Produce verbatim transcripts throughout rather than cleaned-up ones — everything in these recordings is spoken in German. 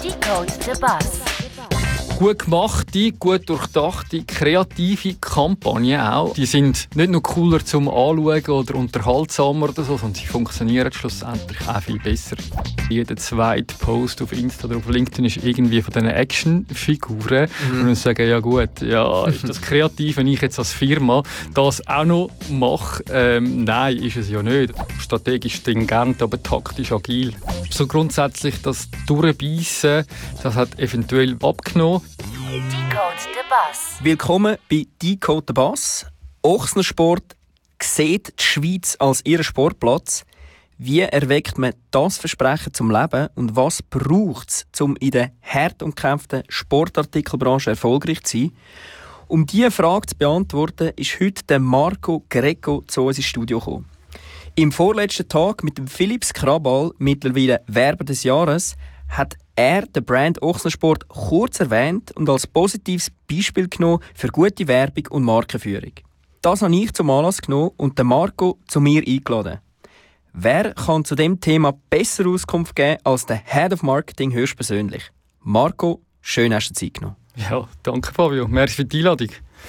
Decode the Bus. Gut gemachte, gut durchdachte, kreative Kampagnen auch. Die sind nicht nur cooler zum Anschauen oder unterhaltsamer oder so, sondern sie funktionieren schlussendlich auch viel besser. Jeder zweite Post auf Insta oder auf LinkedIn ist irgendwie von diesen Actionfiguren. Mhm. Und dann sagen, ja gut, ja, ist das kreativ, wenn ich jetzt als Firma das auch noch mache? Ähm, nein, ist es ja nicht. Strategisch stringent, aber taktisch agil. So grundsätzlich das Durchbeissen, das hat eventuell abgenommen. Decode the Bus. Willkommen bei Decode the Bus. Ochsnersport sieht die Schweiz als ihren Sportplatz. Wie erweckt man das Versprechen zum Leben und was braucht es, um in der hart umkämpften Sportartikelbranche erfolgreich zu sein? Um diese Frage zu beantworten, ist heute der Marco Greco zu uns ins Studio gekommen. Im vorletzten Tag mit dem Philips Krabal, mittlerweile Werber des Jahres, hat er den Brand Ochsnersport kurz erwähnt und als positives Beispiel genommen für gute Werbung und Markenführung. Das habe ich zum Anlass genommen und den Marco zu mir eingeladen. Wer kann zu dem Thema besser Auskunft geben als der Head of Marketing höchstpersönlich? Marco, schön hast du Zeit genommen. Ja, danke Fabio. Merci für die Einladung.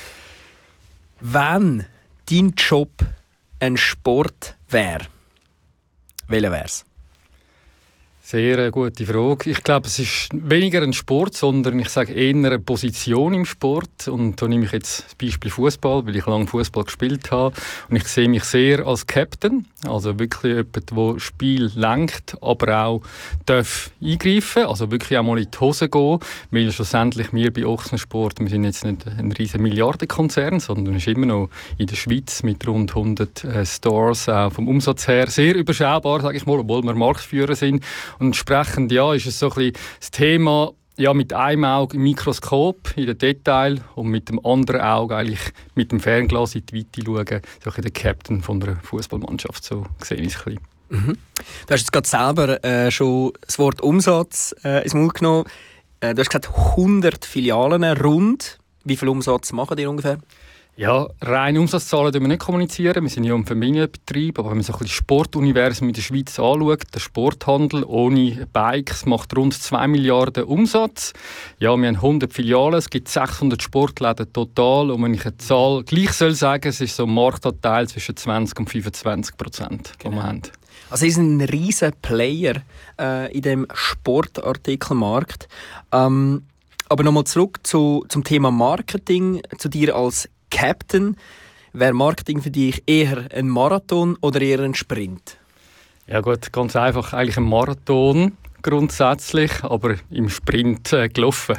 Wenn dein Job ein Sport wäre, welcher wäre es? Sehr gute Frage. Ich glaube, es ist weniger ein Sport, sondern ich sage eher eine Position im Sport. Und da nehme ich jetzt das Beispiel Fußball, weil ich lange Fußball gespielt habe. Und ich sehe mich sehr als Captain, also wirklich jemand, der das Spiel lenkt, aber auch darf eingreifen, also wirklich auch mal in die Hose gehen. Weil schlussendlich wir bei Ochsnersport, wir sind jetzt nicht ein riesen Milliardenkonzern, sondern es ist immer noch in der Schweiz mit rund hundert äh, Stores, auch vom Umsatz her sehr überschaubar, sage ich mal, obwohl wir Marktführer sind. Und entsprechend ja, ist es so ein bisschen das Thema, ja, mit einem Auge im Mikroskop in den Detail und mit dem anderen Auge eigentlich mit dem Fernglas in die Weite schauen. So ein bisschen der Captain von einer Fußballmannschaft, so sehe ich es ein bisschen. Mhm. Du hast jetzt gerade selber äh, schon das Wort Umsatz äh, ins Mund genommen. Äh, du hast gesagt, hundert Filialen rund. Wie viel Umsatz machen die ungefähr? Ja, reine Umsatzzahlen können wir nicht kommunizieren. Wir sind ja ein Familienbetrieb, aber wenn man so ein bisschen das Sportuniversum in der Schweiz anschaut, der Sporthandel ohne Bikes macht rund zwei Milliarden Umsatz. Ja, wir haben hundert Filialen, es gibt sechshundert Sportläden total. Und wenn ich eine Zahl gleich soll sagen, es ist so ein Marktanteil zwischen zwanzig und fünfundzwanzig Prozent, den wir haben. Also ihr seid ein riesen Player äh, in dem Sportartikelmarkt. Ähm, aber nochmal zurück zu, zum Thema Marketing, zu dir als Captain. Wäre Marketing für dich eher ein Marathon oder eher ein Sprint? Ja gut, ganz einfach eigentlich ein Marathon grundsätzlich, aber im Sprint äh, gelaufen.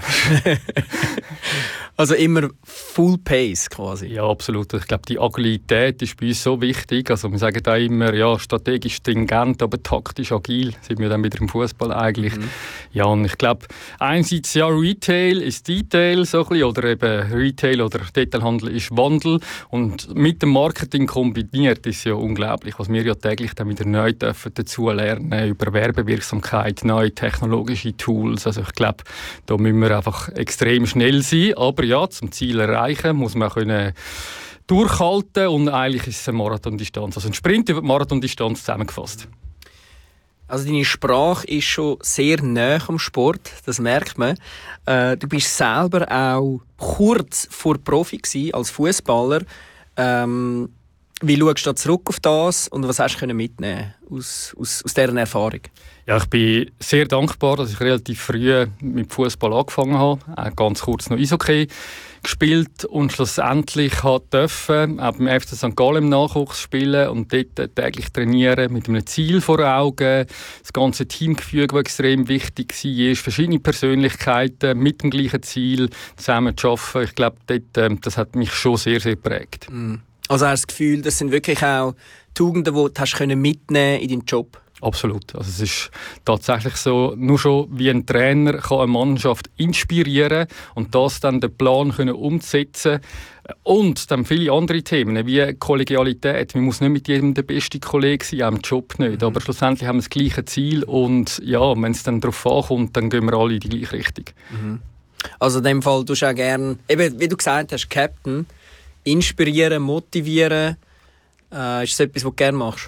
Also immer Full Pace quasi? Ja, absolut. Ich glaube, die Agilität ist bei uns so wichtig. Also wir sagen da immer, ja, strategisch stringent, aber taktisch agil. Sind wir dann wieder im Fußball eigentlich. Mhm. Ja, und ich glaube, einerseits ja, Retail ist Detail, so ein bisschen, oder eben Retail oder Detailhandel ist Wandel. Und mit dem Marketing kombiniert ist ja unglaublich, was wir ja täglich dann wieder neu dürfen dazu lernen über Werbewirksamkeit, neue technologische Tools. Also ich glaube, da müssen wir einfach extrem schnell sein. Aber ja, zum Ziel erreichen muss man können durchhalten und eigentlich ist es eine Marathondistanz. Also ein Sprint über die Marathondistanz zusammengefasst. Also deine Sprache ist schon sehr nah am Sport, das merkt man. Äh, du bist selber auch kurz vor Profi gewesen, als Fußballer. Ähm, wie schaust du da zurück auf das und was hast du mitnehmen aus, aus, aus dieser Erfahrung? Ja, ich bin sehr dankbar, dass ich relativ früh mit Fußball angefangen habe. Auch ganz kurz noch Eishockey gespielt und schlussendlich durfte auch beim F C Sankt Gallen im Nachwuchs spielen und dort täglich trainieren mit einem Ziel vor Augen. Das ganze Teamgefüge, das extrem wichtig war, verschiedene Persönlichkeiten mit dem gleichen Ziel zusammen zu arbeiten. Ich glaube, dort, das hat mich schon sehr, sehr geprägt. Also hast du das Gefühl, das sind wirklich auch Tugenden, die du hast mitnehmen in deinem Job? Absolut. Also es ist tatsächlich so, nur schon wie ein Trainer kann eine Mannschaft inspirieren und das dann den Plan können umsetzen und dann viele andere Themen wie Kollegialität. Man muss nicht mit jedem der beste Kollege sein, auch im Job nicht. Mhm. Aber schlussendlich haben wir das gleiche Ziel und ja, wenn es dann darauf ankommt, dann gehen wir alle in die gleiche Richtung. Mhm. Also in dem Fall tust du auch gerne, eben wie du gesagt hast, Captain, inspirieren, motivieren. Äh, ist das etwas, was du gerne machst?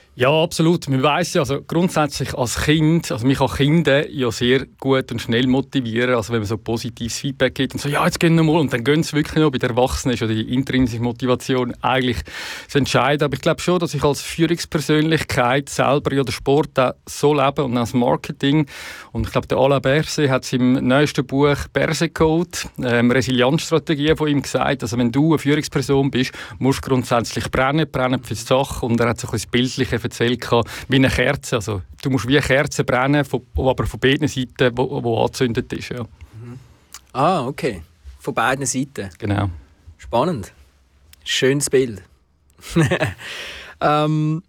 Ja, absolut. Man weiss ja, also grundsätzlich als Kind, also man kann Kinder ja sehr gut und schnell motivieren, also wenn man so positives Feedback gibt und so, ja, jetzt gehen wir mal, und dann gehen sie wirklich noch. Bei den Erwachsenen ist ja die intrinsische Motivation eigentlich das Entscheidende. Aber ich glaube schon, dass ich als Führungspersönlichkeit selber ja den Sport auch so lebe und auch das Marketing. Und ich glaube, der Alain Berset hat es im neuesten Buch «Berset Code», ähm, Resilienzstrategie von ihm gesagt, also wenn du eine Führungsperson bist, musst du grundsätzlich brennen, brennen für die Sache. Und er hat so ein bisschen bildlich erzählt, wie eine Kerze. Also, du musst wie eine Kerze brennen, aber von beiden Seiten, wo, wo angezündet ist. Ja. Mhm. Ah, okay. Von beiden Seiten. Genau. Spannend. Schönes Bild. ähm,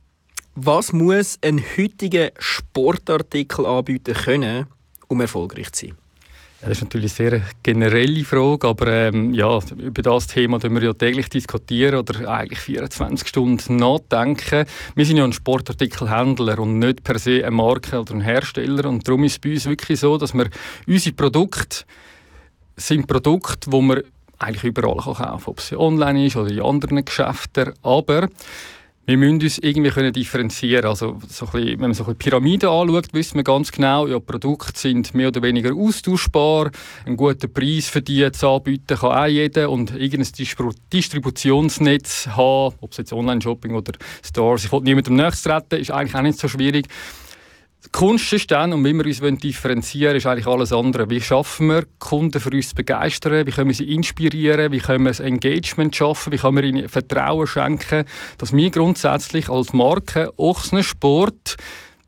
was muss ein heutiger Sportartikel anbieten können, um erfolgreich zu sein? Ja, das ist natürlich eine sehr generelle Frage, aber ähm, ja, über das Thema diskutieren wir ja täglich diskutieren oder eigentlich vierundzwanzig Stunden nachdenken. Wir sind ja ein Sportartikelhändler und nicht per se eine Marke oder ein Hersteller, und darum ist es bei uns wirklich so, dass wir unsere Produkte sind Produkte, die man eigentlich überall kaufen kann, ob es online ist oder in anderen Geschäften, aber wir müssen uns irgendwie können differenzieren. Also, so ein bisschen, wenn man so eine Pyramide anschaut, wissen wir ganz genau, ja, Produkte sind mehr oder weniger austauschbar. Einen guten Preis für die zu anbieten kann auch jeder. Und irgendein Distributionsnetz haben, ob es jetzt Online-Shopping oder Stores, ich wollte niemandem nächstes treten, ist eigentlich auch nicht so schwierig. Die Kunst ist dann, und wenn wir uns differenzieren wollen, ist eigentlich alles andere. Wie schaffen wir, Kunden für uns zu begeistern? Wie können wir sie inspirieren? Wie können wir das Engagement schaffen? Wie können wir ihnen Vertrauen schenken? Dass wir grundsätzlich als Marke Ochsner Sport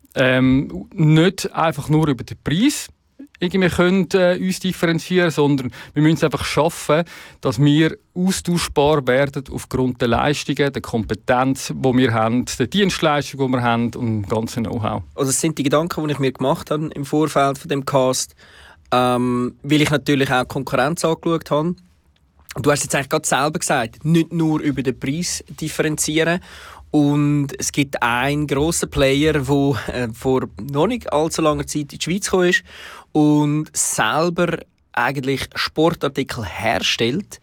ähm, nicht einfach nur über den Preis irgendwie können, äh, uns differenzieren, sondern wir müssen es einfach schaffen, dass wir austauschbar werden aufgrund der Leistungen, der Kompetenz, die wir haben, der Dienstleistung, die wir haben und dem ganzen Know-how. Also das sind die Gedanken, die ich mir gemacht habe im Vorfeld von dem Cast, ähm, weil ich natürlich auch Konkurrenz angeschaut habe. Du hast jetzt eigentlich gerade selber gesagt, nicht nur über den Preis differenzieren. Und es gibt einen grossen Player, der äh, vor noch nicht allzu langer Zeit in die Schweiz gekommen ist und selber eigentlich Sportartikel herstellt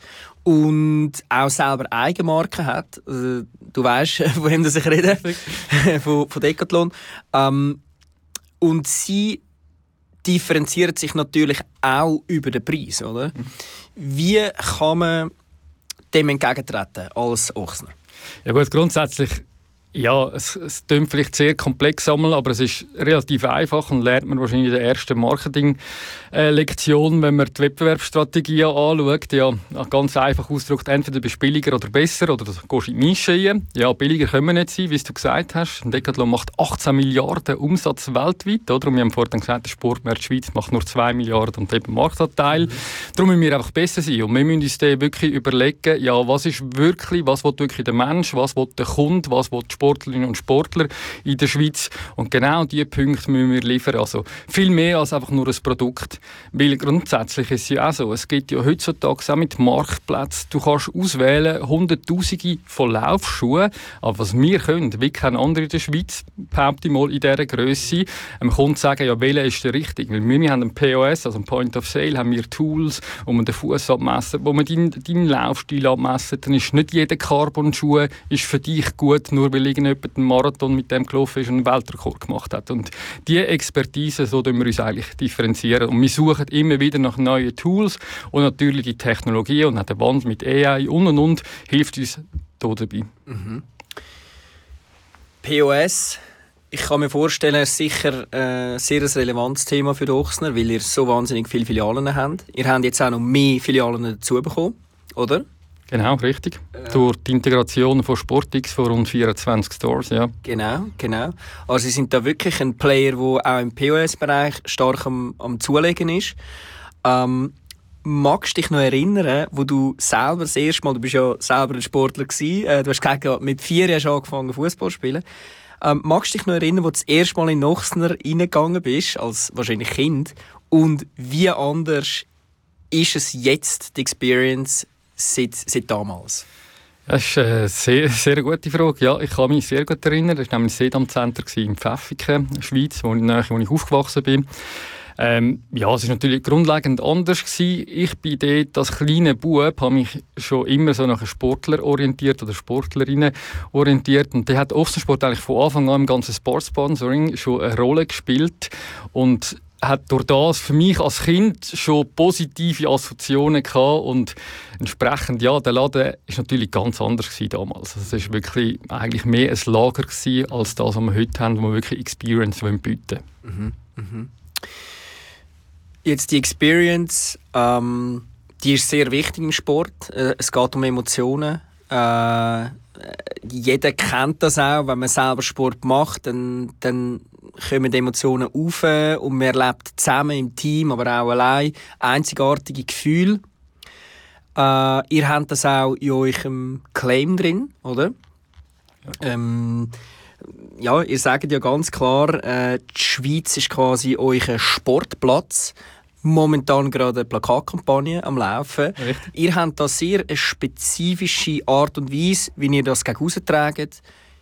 und auch selber Eigenmarken hat. Also, du weißt, von wem ich rede, von, von Decathlon. Ähm, und sie differenziert sich natürlich auch über den Preis, oder? Wie kann man dem entgegentreten als Ochsner? Ja gut, grundsätzlich, ja, es, es klingt vielleicht sehr komplex, aber es ist relativ einfach und lernt man wahrscheinlich in der ersten Marketing-Lektion, wenn man die Wettbewerbsstrategie anschaut. Ja, ganz einfach ausgedrückt, entweder bist du billiger oder besser oder du gehst in die Nische rein. Ja, billiger können wir nicht sein, wie du gesagt hast. Decathlon macht achtzehn Milliarden Umsatz weltweit, oder? Und wir haben vorhin gesagt, der Sportmarkt Schweiz macht nur zwei Milliarden und eben Marktanteil. Mhm. Darum müssen wir einfach besser sein und wir müssen uns dann wirklich überlegen, ja, was ist wirklich, was will wirklich der Mensch, was will der Kunde, was will die Sportlerinnen und Sportler in der Schweiz. Und genau diese Punkte müssen wir liefern. Also viel mehr als einfach nur ein Produkt. Weil grundsätzlich ist es ja auch so, es gibt ja heutzutage auch mit Marktplätzen, du kannst auswählen Hunderttausende von Laufschuhen, aber was wir können, wie kein anderer in der Schweiz, behaupte ich mal in dieser Grösse, man kann sagen, ja, welcher ist der richtig? Weil wir, wir haben ein P O S, also ein Point of Sale, haben wir Tools, wo man den Fuß abmessen, wo man deinen, deinen Laufstil abmessen, dann ist nicht jeder Carbon-Schuh ist für dich gut, nur weil irgendjemand einen Marathon mit dem gelaufen ist und einen Weltrekord gemacht hat. Und diese Expertise, so tun wir uns eigentlich differenzieren. Und wir suchen immer wieder nach neuen Tools und natürlich die Technologie und auch der Band mit A I und und und hilft uns hier dabei. Mhm. P O S, ich kann mir vorstellen, ist sicher ein sehr relevantes Thema für die Ochsner, weil ihr so wahnsinnig viele Filialen habt. Ihr habt jetzt auch noch mehr Filialen dazu bekommen, oder? Genau, richtig. Äh, Durch die Integration von SportX von rund vierundzwanzig Stores, ja. Genau, genau. Also Sie sind da wirklich ein Player, der auch im P O S-Bereich stark am, am Zulegen ist. Ähm, magst du dich noch erinnern, wo du selber das erste Mal, du bist ja selber ein Sportler gewesen, äh, du hast gesagt, mit vier hast du angefangen Fußball zu spielen. Ähm, magst du dich noch erinnern, wo du das erste Mal in Ochsner reingegangen bist, als wahrscheinlich Kind, und wie anders ist es jetzt, die Experience, Seit, seit damals? Das ist eine sehr, sehr gute Frage. Ja, ich kann mich sehr gut erinnern. Das war nämlich das Sedam Center in Pfäffiken, Schweiz, wo ich, wo ich aufgewachsen bin. Ähm, ja, es war natürlich grundlegend anders gewesen. Ich bin dort als kleiner Bub, habe mich schon immer so nach einem Sportler orientiert oder Sportlerinnen orientiert. Und der hat Ochsensport eigentlich von Anfang an im ganzen Sportsponsoring schon eine Rolle gespielt und hat durch das für mich als Kind schon positive Assoziationen gehabt und entsprechend, ja, der Laden ist natürlich ganz anders gewesen damals. Also es war wirklich eigentlich mehr ein Lager gewesen, als das, was wir heute haben, wo wir wirklich Experience bieten wollen. Mhm. Mhm. Jetzt die Experience, ähm, die ist sehr wichtig im Sport. Äh, es geht um Emotionen. Äh, jeder kennt das auch, wenn man selber Sport macht, dann, dann kommen die Emotionen auf und man erlebt zusammen im Team, aber auch allein einzigartige Gefühle. Äh, ihr habt das auch in eurem Claim drin, oder? Ja. Ähm, ja, ihr sagt ja ganz klar, äh, die Schweiz ist quasi euer Sportplatz. Momentan gerade eine Plakatkampagne am Laufen. Richtig. Ihr habt da sehr eine spezifische Art und Weise, wie ihr das gegen tragt.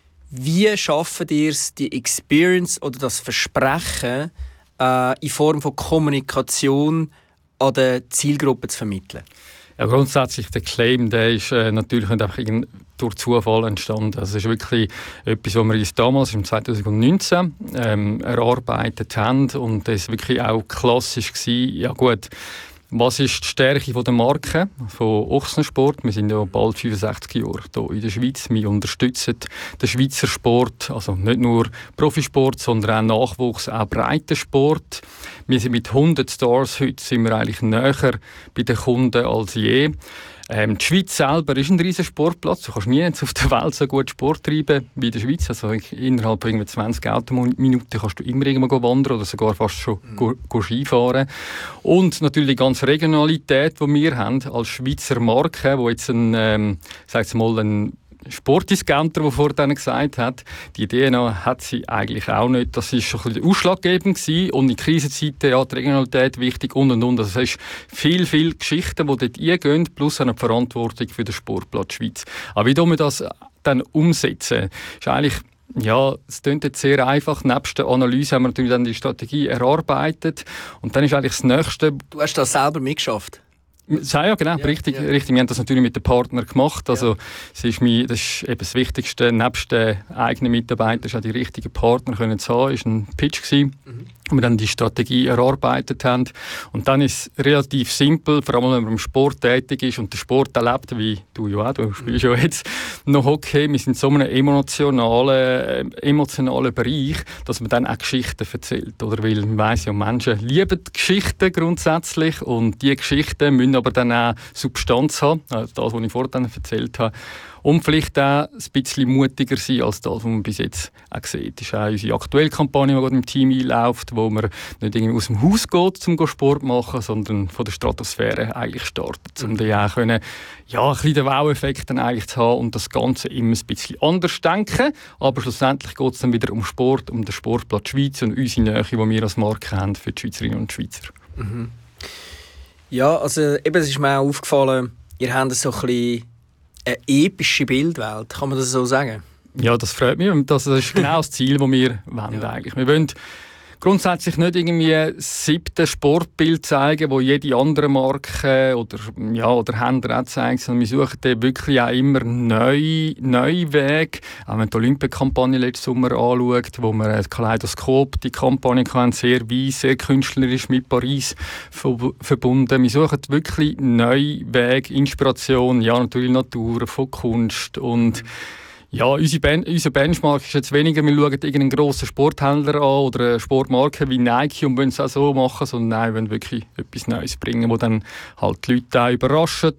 Wie schafft ihr es, die Experience oder das Versprechen äh, in Form von Kommunikation an der Zielgruppe zu vermitteln? Ja, grundsätzlich der Claim, der ist äh, natürlich nicht einfach durch Zufall entstanden. Also es ist wirklich etwas, was wir uns damals im zwanzig neunzehn ähm, erarbeitet haben und das wirklich auch klassisch gewesen. Ja gut, was ist die Stärke von der Marke von Ochsensport? Wir sind ja bald fünfundsechzig Jahre hier in der Schweiz. Wir unterstützen den Schweizer Sport, also nicht nur Profisport, sondern auch Nachwuchs, auch Breitensport. Wir sind mit hundert Stars heute sind wir eigentlich näher bei den Kunden als je. Ähm, die Schweiz selber ist ein riesiger Sportplatz. Du kannst nie auf der Welt so gut Sport treiben wie in der Schweiz. Also innerhalb von zwanzig Autominuten kannst du immer irgendwo wandern oder sogar fast schon mhm. go, go Skifahren. Und natürlich die ganze Regionalität, die wir haben als Schweizer Marke, wo jetzt ein, ähm, sag's mal, ein Sportdiscounter, der vorhin gesagt hat, die Idee hat sie eigentlich auch nicht. Das war schon ein bisschen ausschlaggebend gewesen. Und in Krisenzeiten, ja, die Regionalität wichtig und und und. Also es ist viel, viel Geschichten, die dort eingehen, plus eine Verantwortung für den Sportplatz Schweiz. Aber wie wir das dann umsetzen, ist eigentlich, ja, es klingt jetzt sehr einfach. Nebst der Analyse haben wir natürlich dann die Strategie erarbeitet. Und dann ist eigentlich das Nächste. Du hast das selber mitgeschafft? Ja, genau, ja, richtig, ja. richtig. Wir haben das natürlich mit den Partnern gemacht. Also, ja. es ist mein, das ist eben das Wichtigste. Nebst den eigenen Mitarbeitern auch die richtigen Partner können zu haben. Das war ein Pitch gewesen, mhm. wo wir dann die Strategie erarbeitet haben. Und dann ist es relativ simpel, vor allem wenn man im Sport tätig ist und den Sport erlebt, wie du ja auch, du spielst ja jetzt noch Hockey. Wir sind in so einem emotionalen, emotionalen Bereich, dass man dann auch Geschichten erzählt. Oder? Weil man weiss ja, Menschen lieben Geschichten grundsätzlich und diese Geschichten müssen aber dann auch Substanz haben, also das, was ich vorhin erzählt habe. Und vielleicht auch ein bisschen mutiger sein als das, was man bis jetzt auch sieht. Das ist auch unsere aktuelle Kampagne, die gerade im Team einläuft, wo man nicht irgendwie aus dem Haus geht, um Sport zu machen, sondern von der Stratosphäre eigentlich startet, um dann auch können, ja, ein bisschen den Wow-Effekt dann eigentlich zu haben und das Ganze immer ein bisschen anders denken. Aber schlussendlich geht es dann wieder um Sport, um den Sportplatz Schweiz und unsere Nähe, die wir als Marke haben für die Schweizerinnen und Schweizer. Mhm. Ja, also eben, es ist mir auch aufgefallen, ihr habt so ein bisschen eine epische Bildwelt, kann man das so sagen? Ja, das freut mich. Das ist genau das Ziel, das wir wollen. Ja. Eigentlich. Wir wollen grundsätzlich nicht irgendwie ein siebtes Sportbild zeigen, wo jede andere Marke oder, ja, oder Händler auch zeigt, sondern wir suchen dann wirklich auch immer neue, neue Wege. Auch wenn man die Olympiakampagne letzten Sommer anschaut, wo wir ein Kaleidoskop, die Kampagne hatten, sehr weiss, sehr künstlerisch mit Paris verbunden. Wir suchen wirklich neue Wege, Inspiration, ja, natürlich Natur, von Kunst und mhm. Ja, unsere ben- unser Benchmark ist jetzt weniger, wir schauen irgendeinen grossen Sporthändler an oder eine Sportmarke wie Nike und wollen es auch so machen, sondern nein, wir wollen wirklich etwas Neues bringen, das dann halt die Leute auch überrascht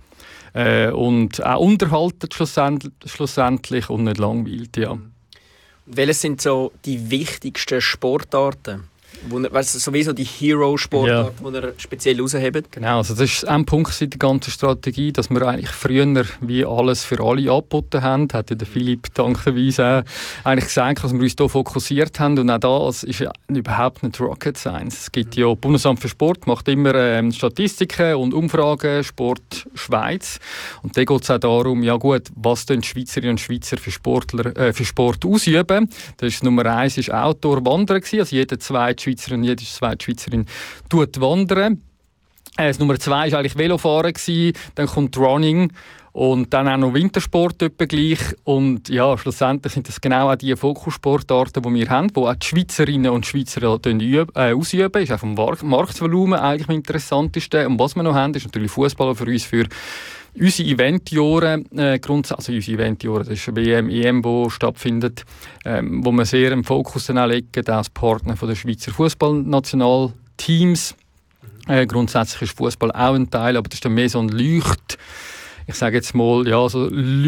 äh, und auch unterhalten schlussendlich, schlussendlich und nicht langweilt. Ja. Welche sind so die wichtigsten Sportarten? Wo, weißt du, sowieso die Hero-Sportart, ja. die ihr speziell raushebt? Genau, also das ist ein Punkt der ganzen Strategie, dass wir eigentlich früher wie alles für alle angeboten haben. Hat ja der Philipp dankenweise auch eigentlich gesagt, dass wir uns hier fokussiert haben. Und auch das ist ja überhaupt nicht Rocket Science. Es gibt ja, das Bundesamt für Sport macht immer ähm, Statistiken und Umfragen, Sport Schweiz. Und da geht es auch darum, ja gut, was denn Schweizerinnen und Schweizer für, Sportler, äh, für Sport ausüben. Das ist Nummer eins ist Outdoor-Wandern gewesen. Also jeder zweite Schweizer und jede zweite Schweizerin tut wandern. Äh, das Nummer zwei war eigentlich Velofahren gewesen, dann kommt Running und dann auch noch Wintersport etwa gleich. Und ja, schlussendlich sind das genau auch die Fokussportarten, die wir haben, wo auch die Schweizerinnen und Schweizer üben, äh, ausüben. Das ist auch vom Marktvolumen eigentlich am interessantesten. Und was wir noch haben, ist natürlich Fußball für uns für unsere Eventjahre, äh, also unsere Eventjahre, das ist eine W M, E M, die stattfindet, ähm, wo wir sehr im Fokus dann auch legen, als Partner von der Schweizer Fußballnationalteams. Äh, grundsätzlich ist Fußball auch ein Teil, aber das ist dann mehr so ein Leucht, ich sage jetzt mal, ja, so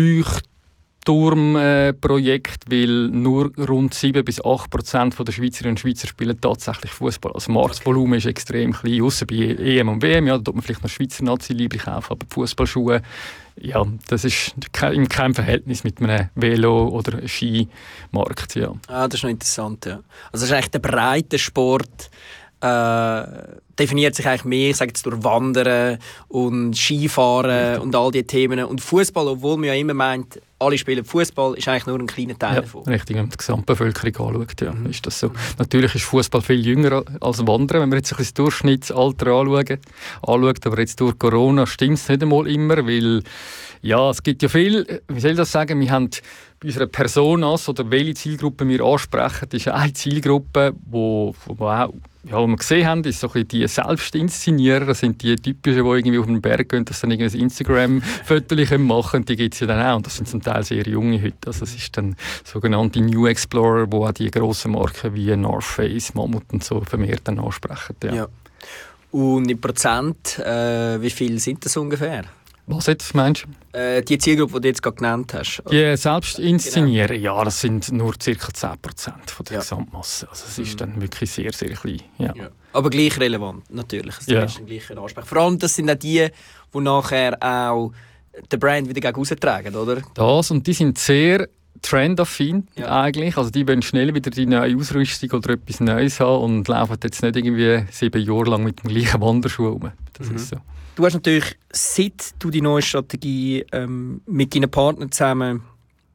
Leuchtturmprojekt, äh, weil nur rund sieben bis acht Prozent der Schweizerinnen und Schweizer spielen tatsächlich Fußball. Also das Marktvolumen ist extrem klein, außer bei E M und W M, ja, da tut man vielleicht noch Schweizer Nazi-Liebling kaufen, aber die Fußballschuhe, ja, das ist in keinem Verhältnis mit einem Velo- oder Skimarkt. Ja. Ah, das ist noch interessant, ja. Also das ist eigentlich der breite Sport, Äh, definiert sich eigentlich mehr, ich sage jetzt, durch Wandern und Skifahren und all diese Themen. Und Fußball, obwohl man ja immer meint, alle spielen Fußball, ist eigentlich nur ein kleiner Teil ja, davon. Richtig, wenn man die Gesamtbevölkerung anschaut, ja, mhm. ist das so. Natürlich ist Fußball viel jünger als Wandern, wenn wir jetzt ein bisschen das Durchschnittsalter anschauen. anschaut. Aber jetzt durch Corona stimmt es nicht einmal immer, weil ja, es gibt ja viel, wie soll ich das sagen, wir haben bei unserer Personas oder welche Zielgruppe wir ansprechen, das ist eine Zielgruppe, wo, wo auch ja, was wir gesehen haben, ist so ein bisschen die Selbstinszenierer, das sind die typischen, die irgendwie auf den Berg gehen, dass dann irgendwie ein Instagram-Foto machen können, die gibt es ja dann auch. Und das sind zum Teil sehr junge heute. Also es ist dann sogenannte New Explorer, wo auch die grossen Marken wie North Face, Mammut und so vermehrt dann ansprechen. Ja. Ja. Und in Prozent, äh, wie viel sind das ungefähr? Was jetzt, meinst du? Äh, die Zielgruppe, die du jetzt gerade genannt hast. Die Selbstinszenieren, genau. Ja, das sind nur ca. zehn Prozent von der ja. Gesamtmasse. Also es ist dann wirklich sehr, sehr klein. Ja. Ja. Aber gleich relevant, natürlich. Das ja. ist ein gleicher Ansprech. Vor allem, das sind auch die, die nachher auch den Brand wieder gegen raustragen, oder? Das, und die sind sehr trendaffin ja. eigentlich. Also die wollen schnell wieder die neue Ausrüstung oder etwas Neues haben und laufen jetzt nicht irgendwie sieben Jahre lang mit dem gleichen Wanderschuh rum. Das mhm. ist so. Du hast natürlich, seit du die neue Strategie ähm, mit deinen Partnern zusammen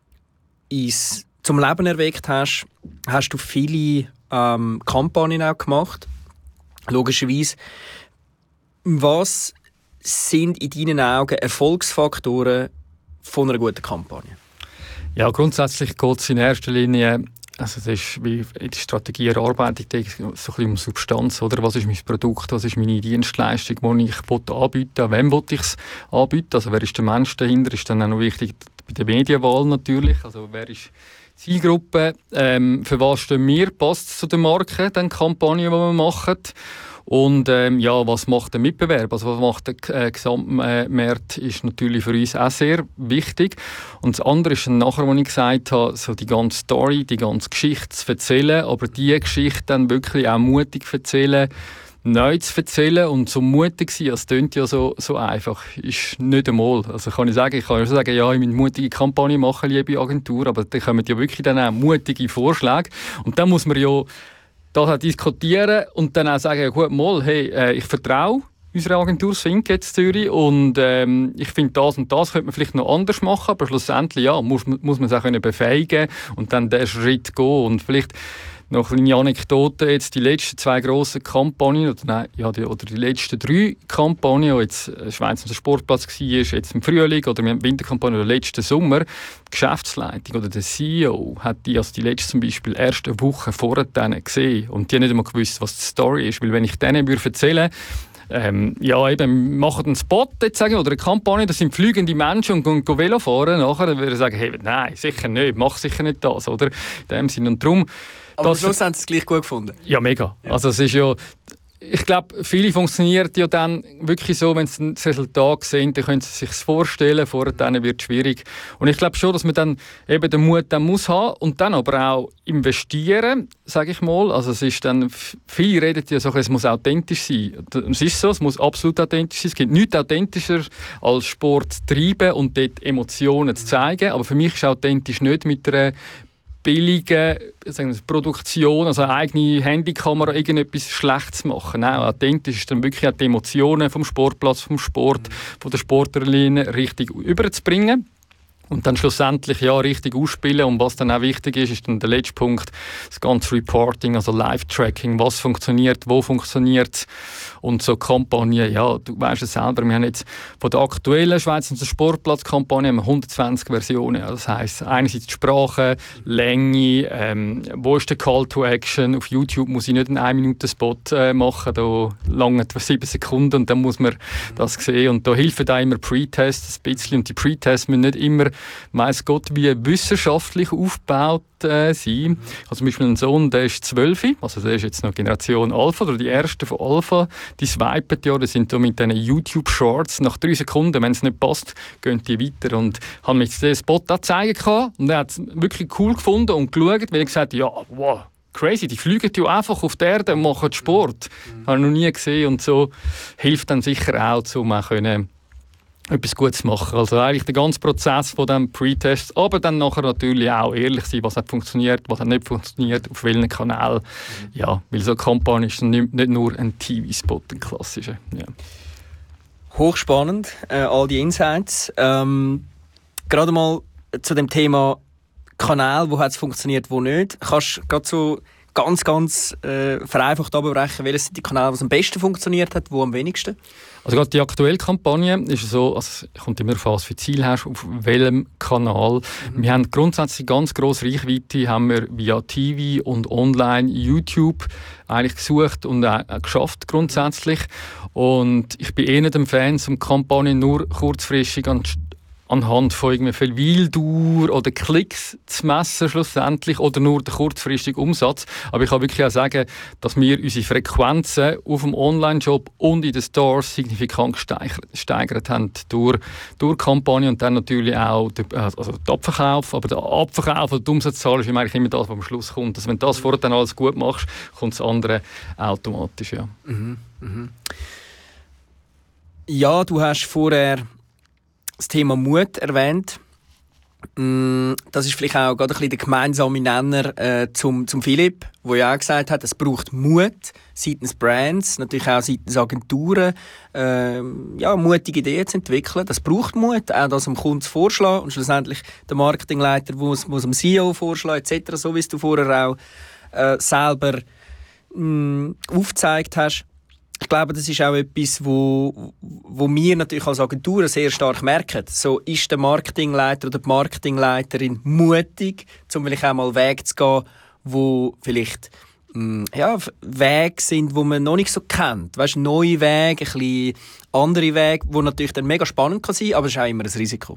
ins, zum Leben erweckt hast, hast du viele ähm, Kampagnen auch gemacht. Logischerweise. Was sind in deinen Augen Erfolgsfaktoren von einer guten Kampagne? Ja, grundsätzlich geht es in erster Linie, also das ist wie in der Strategieerarbeitung so ein bisschen um Substanz, oder? Was ist mein Produkt, was ist meine Dienstleistung, die ich anbieten, wem will ich es anbieten, also wer ist der Mensch dahinter, ist dann auch noch wichtig bei der Medienwahl natürlich, also wer ist Zielgruppe, ähm, für was stehen wir, passt es zu der Marke, den Kampagnen, die wir machen. Und ähm, ja, was macht der Mitbewerb? Also was macht der äh, Gesamtmarkt, ist natürlich für uns auch sehr wichtig. Und das andere ist dann nachher, was ich gesagt habe, so die ganze Story, die ganze Geschichte zu erzählen, aber die Geschichte dann wirklich auch mutig zu erzählen, neu zu erzählen und so mutig sein, das klingt ja so, so einfach, ist nicht einmal. Also kann ich sagen, ich kann ja sagen, ja, ich will eine mutige Kampagne machen, liebe Agentur, aber da kommen ja wirklich dann auch mutige Vorschläge. Und dann muss man ja das auch diskutieren und dann auch sagen, ja, gut, mal, hey, äh, ich vertraue unserer Agentur Sync jetzt Zürich und ähm, ich finde, das und das könnte man vielleicht noch anders machen, aber schlussendlich ja, muss, muss man es auch können befähigen und dann den Schritt gehen und vielleicht noch eine kleine Anekdote, jetzt die letzten zwei grossen Kampagnen, oder, nein, ja, die, oder die letzten drei Kampagnen, die jetzt Schweiz am Sportplatz war, jetzt im Frühling oder wir haben die Winterkampagne oder letzten Sommer, die Geschäftsleitung oder der C E O hat die, also die letzte zum Beispiel erst eine Woche vorher gesehen und die haben nicht einmal gewusst, was die Story ist, weil wenn ich denen würde erzählen, Ähm, ja, eben, machen einen Spot jetzt sagen, oder eine Kampagne, das sind fliegende Menschen und gehen, gehen Velo fahren, nachher dann würde ich sagen, hey, nein, sicher nicht, mach sicher nicht das, oder? In dem Sinne. Und darum, aber am Schluss haben sie es gleich gut gefunden? Ja, mega. Ja. Also es ist ja, ich glaube, viele funktioniert ja dann wirklich so, wenn sie das Resultat sehen, dann können sie sich vorstellen, vorher dann wird es schwierig. Und ich glaube schon, dass man dann eben den Mut dann muss haben und dann aber auch investieren, sage ich mal. Also es ist dann, viele reden ja so, es muss authentisch sein. Es ist so, es muss absolut authentisch sein. Es gibt nichts authentischer als Sport zu treiben und dort Emotionen zu zeigen. Aber für mich ist authentisch nicht mit einer billige sagen wir, Produktion, also eine eigene Handykamera, irgendetwas Schlechtes machen. Nein, authentisch ist dann wirklich auch die Emotionen vom Sportplatz, vom Sport, von der Sportlerlinie richtig überzubringen. Und dann schlussendlich ja richtig ausspielen. Und was dann auch wichtig ist, ist dann der letzte Punkt, das ganze Reporting, also Live-Tracking. Was funktioniert, wo funktioniert es. Und so Kampagnen, ja, du weißt es selber, wir haben jetzt von der aktuellen Schweizer Sportplatz-Kampagne hundertzwanzig Versionen. Das heisst, einerseits die Sprache, Länge, ähm, wo ist der Call to Action. Auf YouTube muss ich nicht einen ein Minuten Spot äh, machen, da lange etwa sieben Sekunden und dann muss man das sehen. Und da helfen da immer Pre-Tests ein bisschen. Und die Pre-Tests müssen nicht immer, weiss Gott, wie wissenschaftlich aufgebaut äh, sein. Also zum Beispiel ein Sohn, der ist zwölf, also der ist jetzt noch Generation Alpha, oder die erste von Alpha, die swipen ja, die sind da mit diesen YouTube-Shorts, nach drei Sekunden, wenn es nicht passt, gehen die weiter. Und haben mir jetzt den Spot auch zeigen können und er hat es wirklich cool gefunden und geschaut, weil er gesagt hat, ja, wow, crazy, die fliegen ja einfach auf die Erde und machen Sport. Mhm. Habe ich noch nie gesehen und so hilft dann sicher auch, um auch können, etwas Gutes zu machen. Also eigentlich der ganze Prozess von dem Pre-Test, aber dann nachher natürlich auch ehrlich sein, was hat funktioniert, was hat nicht funktioniert, auf welchen Kanal. Mhm. Ja, weil so eine Kampagne ist nicht, nicht nur ein T V-Spot, ein klassischer. Ja. Hochspannend, äh, all die Insights. Ähm, gerade mal zu dem Thema Kanal, wo hat es funktioniert, wo nicht. Kannst du gerade so ganz, ganz äh, vereinfacht abbrechen, welche sind die Kanäle, die am besten funktioniert hat, wo am wenigsten? Also gerade die aktuelle Kampagne ist so, also es kommt immer darauf an, was für Ziel hast, auf welchem Kanal. Mhm. Wir haben grundsätzlich ganz grosse Reichweite, haben wir via T V und online YouTube eigentlich gesucht und auch geschafft grundsätzlich. Und ich bin eh nicht ein Fan, um Kampagnen nur kurzfristig an anhand von irgendwie viel Weildauer oder Klicks zu messen schlussendlich oder nur den kurzfristigen Umsatz. Aber ich kann wirklich auch sagen, dass wir unsere Frequenzen auf dem Online-Shop und in den Stores signifikant gesteigert haben durch, durch Kampagnen und dann natürlich auch der, also der Abverkauf. Aber der Abverkauf oder die Umsatzzahl ist eigentlich immer das, was am Schluss kommt. Also wenn du das vorher dann alles gut machst, kommt das andere automatisch. Ja, mhm, mhm. Ja, du hast vorher das Thema Mut erwähnt. Das ist vielleicht auch gerade ein bisschen der gemeinsame Nenner äh, zum, zum Philipp, der ja auch gesagt hat, es braucht Mut seitens Brands, natürlich auch seitens Agenturen, äh, ja, mutige Ideen zu entwickeln. Das braucht Mut, auch das dem Kunden zu vorschlagen und schlussendlich der Marketingleiter muss, muss dem C E O vorschlagen et cetera, so wie es du vorher auch äh, selber mh, aufgezeigt hast. Ich glaube, das ist auch etwas, wo, wo wir natürlich als Agenturen sehr stark merken. So ist der Marketingleiter oder die Marketingleiterin mutig, um vielleicht auch mal Wege zu gehen, wo vielleicht mh, ja, Wege sind, die man noch nicht so kennt. Weißt, neue Wege, ein bisschen andere Wege, die natürlich dann mega spannend kann sein, aber es ist auch immer ein Risiko.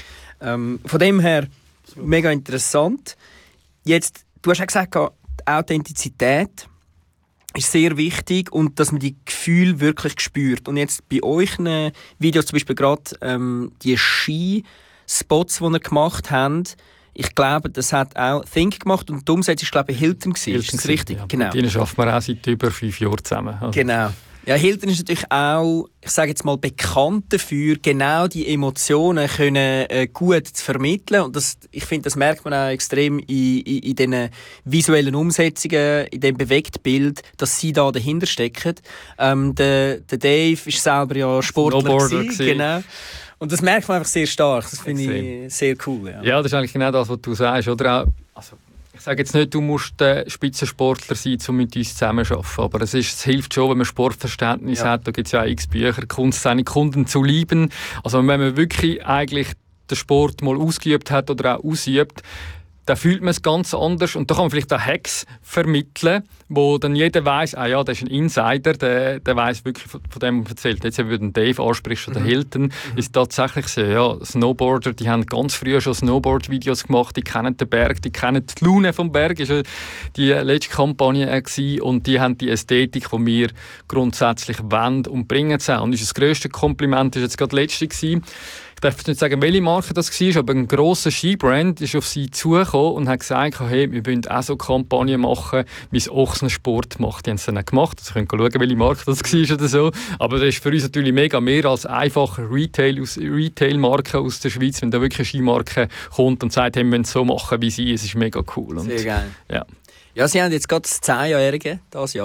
Ähm, von dem her mega interessant. Jetzt, du hast auch gesagt, die Authentizität ist sehr wichtig und dass man die Gefühle wirklich spürt. Und jetzt bei euch Videos, zum Beispiel gerade ähm, die Ski-Spots, die ihr gemacht habt, ich glaube, das hat auch Think gemacht und die Umsetzung ist, glaube ich, Hilton gewesen. Hilton, ist das richtig? Ja. Genau. Mit ihnen arbeiten wir auch seit über fünf Jahren zusammen. Also. Genau. Ja, Hilton ist natürlich auch, ich sage jetzt mal, bekannt dafür, genau die Emotionen können, äh, gut zu vermitteln. Und das, ich finde, das merkt man auch extrem in, in, in diesen visuellen Umsetzungen, in dem Bewegtbild, dass sie da dahinter stecken. Ähm, der, der Dave ist selber ja Sportler gewesen, genau. Und das merkt man einfach sehr stark. Das finde ich sehr cool. Ja. ja, das ist eigentlich genau das, was du sagst. Oder auch, also ich sage jetzt nicht, du musst äh, Spitzensportler sein, um mit uns zusammenzuarbeiten. Aber es, ist, es hilft schon, wenn man Sportverständnis ja. hat. Da gibt es ja auch x Bücher, Kunst, seine Kunden zu lieben. Also wenn man wirklich eigentlich den Sport mal ausgeübt hat oder auch ausübt, dann fühlt man es ganz anders. Und da kann man vielleicht auch Hacks vermitteln, wo dann jeder weiss, ah ja, der ist ein Insider, der, der weiss wirklich von, von dem, was er erzählt. Jetzt, wenn du den Dave ansprichst oder mhm. Hilton, mhm. ist tatsächlich so, ja, Snowboarder, die haben ganz früh schon Snowboard-Videos gemacht, die kennen den Berg, die kennen die Laune vom Berg, ist ja die letzte Kampagne gewesen, und die haben die Ästhetik, die wir grundsätzlich wollen und bringen es auch. Und das grösste Kompliment war jetzt gerade das letzte gewesen. Ich darf nicht sagen, welche Marke das war, aber ein grosser Skibrand ist auf sie zugekommen und hat gesagt, hey, wir wollen auch so Kampagnen machen, wie es Ochsner Sport macht. Die haben es dann auch gemacht. Sie können schauen, welche Marke das war oder so. Aber das ist für uns natürlich mega mehr als einfach Retail aus, Retail-Marke aus der Schweiz. Wenn da wirklich eine Skimarke kommt und sagt, hey, wir wollen es so machen wie sie, es ist mega cool. Und, sehr geil. Ja. Ja, sie haben jetzt gerade das zehnjährige dieses Jahr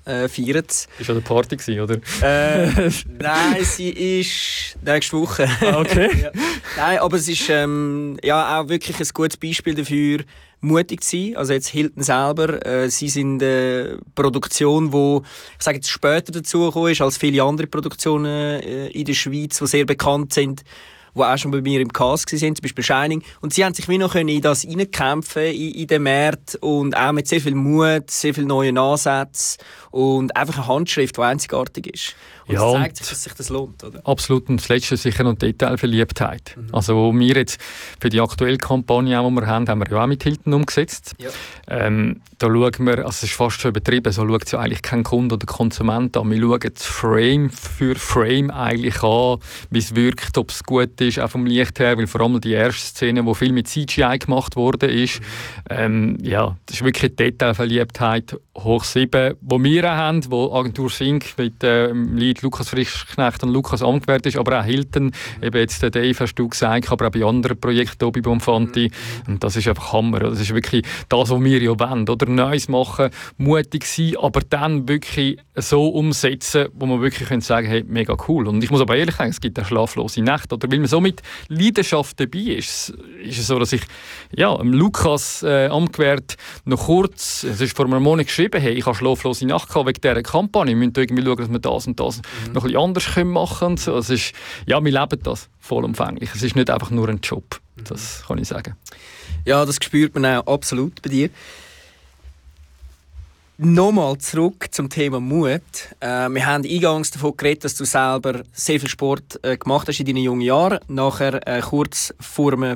äh, feiert es. Ist ja eine Party gewesen, oder? Äh, nein, sie ist nächste Woche. Ah, okay. Ja. Nein, aber es ist ähm, ja, auch wirklich ein gutes Beispiel dafür, mutig zu sein. Also jetzt Hilton selber, äh, sie sind eine Produktion, die, ich sage jetzt, später dazugekommen ist als viele andere Produktionen äh, in der Schweiz, die sehr bekannt sind, die auch schon bei mir im Cast waren, zum Beispiel Shining. Und sie haben sich wie noch in das hineinkämpfen, in, in den Markt, und auch mit sehr viel Mut, sehr viel neuen Ansätzen und einfach eine Handschrift, die einzigartig ist. Und ja, es zeigt sich, dass sich das lohnt, oder? Absolut. Und das Letzte ist sicher noch Detailverliebtheit. Mhm. Also wo wir jetzt für die aktuelle Kampagne, die wir haben, haben wir ja auch mit Hilton umgesetzt. Ja. Ähm, da schauen wir, also es ist fast schon übertrieben, so schaut es ja eigentlich kein Kunde oder Konsument an. Wir schauen das Frame für Frame eigentlich an, wie es wirkt, ob es gut ist, auch vom Licht her, weil vor allem die erste Szene, wo viel mit C G I gemacht wurde, ist, mhm. ähm, ja, das ist wirklich Detailverliebtheit hoch sieben, wo wir auch haben, wo Agentur Sync mit dem äh, Lied Lukas Frischknecht und Lukas Amtgewehrt ist, aber auch Hilton, mhm. eben jetzt der Dave, hast du gesagt, aber auch bei anderen Projekten, Obi Bonfanti, mhm. und das ist einfach Hammer. Das ist wirklich das, was wir ja wollen, oder? Neues machen, mutig sein, aber dann wirklich so umsetzen, wo man wirklich können sagen, hey, mega cool. Und ich muss aber ehrlich sagen, es gibt auch schlaflose Nächte, oder? Weil man so mit Leidenschaft dabei ist, ist es so, dass ich ja, Lukas äh, Amtgewehrt noch kurz, es ist vor einem Monat geschrieben, hey, ich habe schlaflose Nacht gehabt wegen dieser Kampagne, wir müssen irgendwie schauen, dass wir das und das mhm. noch ein bisschen anders können machen können. So, es ist, ja, wir leben das vollumfänglich. Es ist nicht einfach nur ein Job, das kann ich sagen. Ja, das spürt man auch absolut bei dir. Nochmal zurück zum Thema Mut. Äh, wir haben eingangs davon geredet, dass du selber sehr viel Sport äh, gemacht hast in deinen jungen Jahren. Nachher äh, kurz vor einem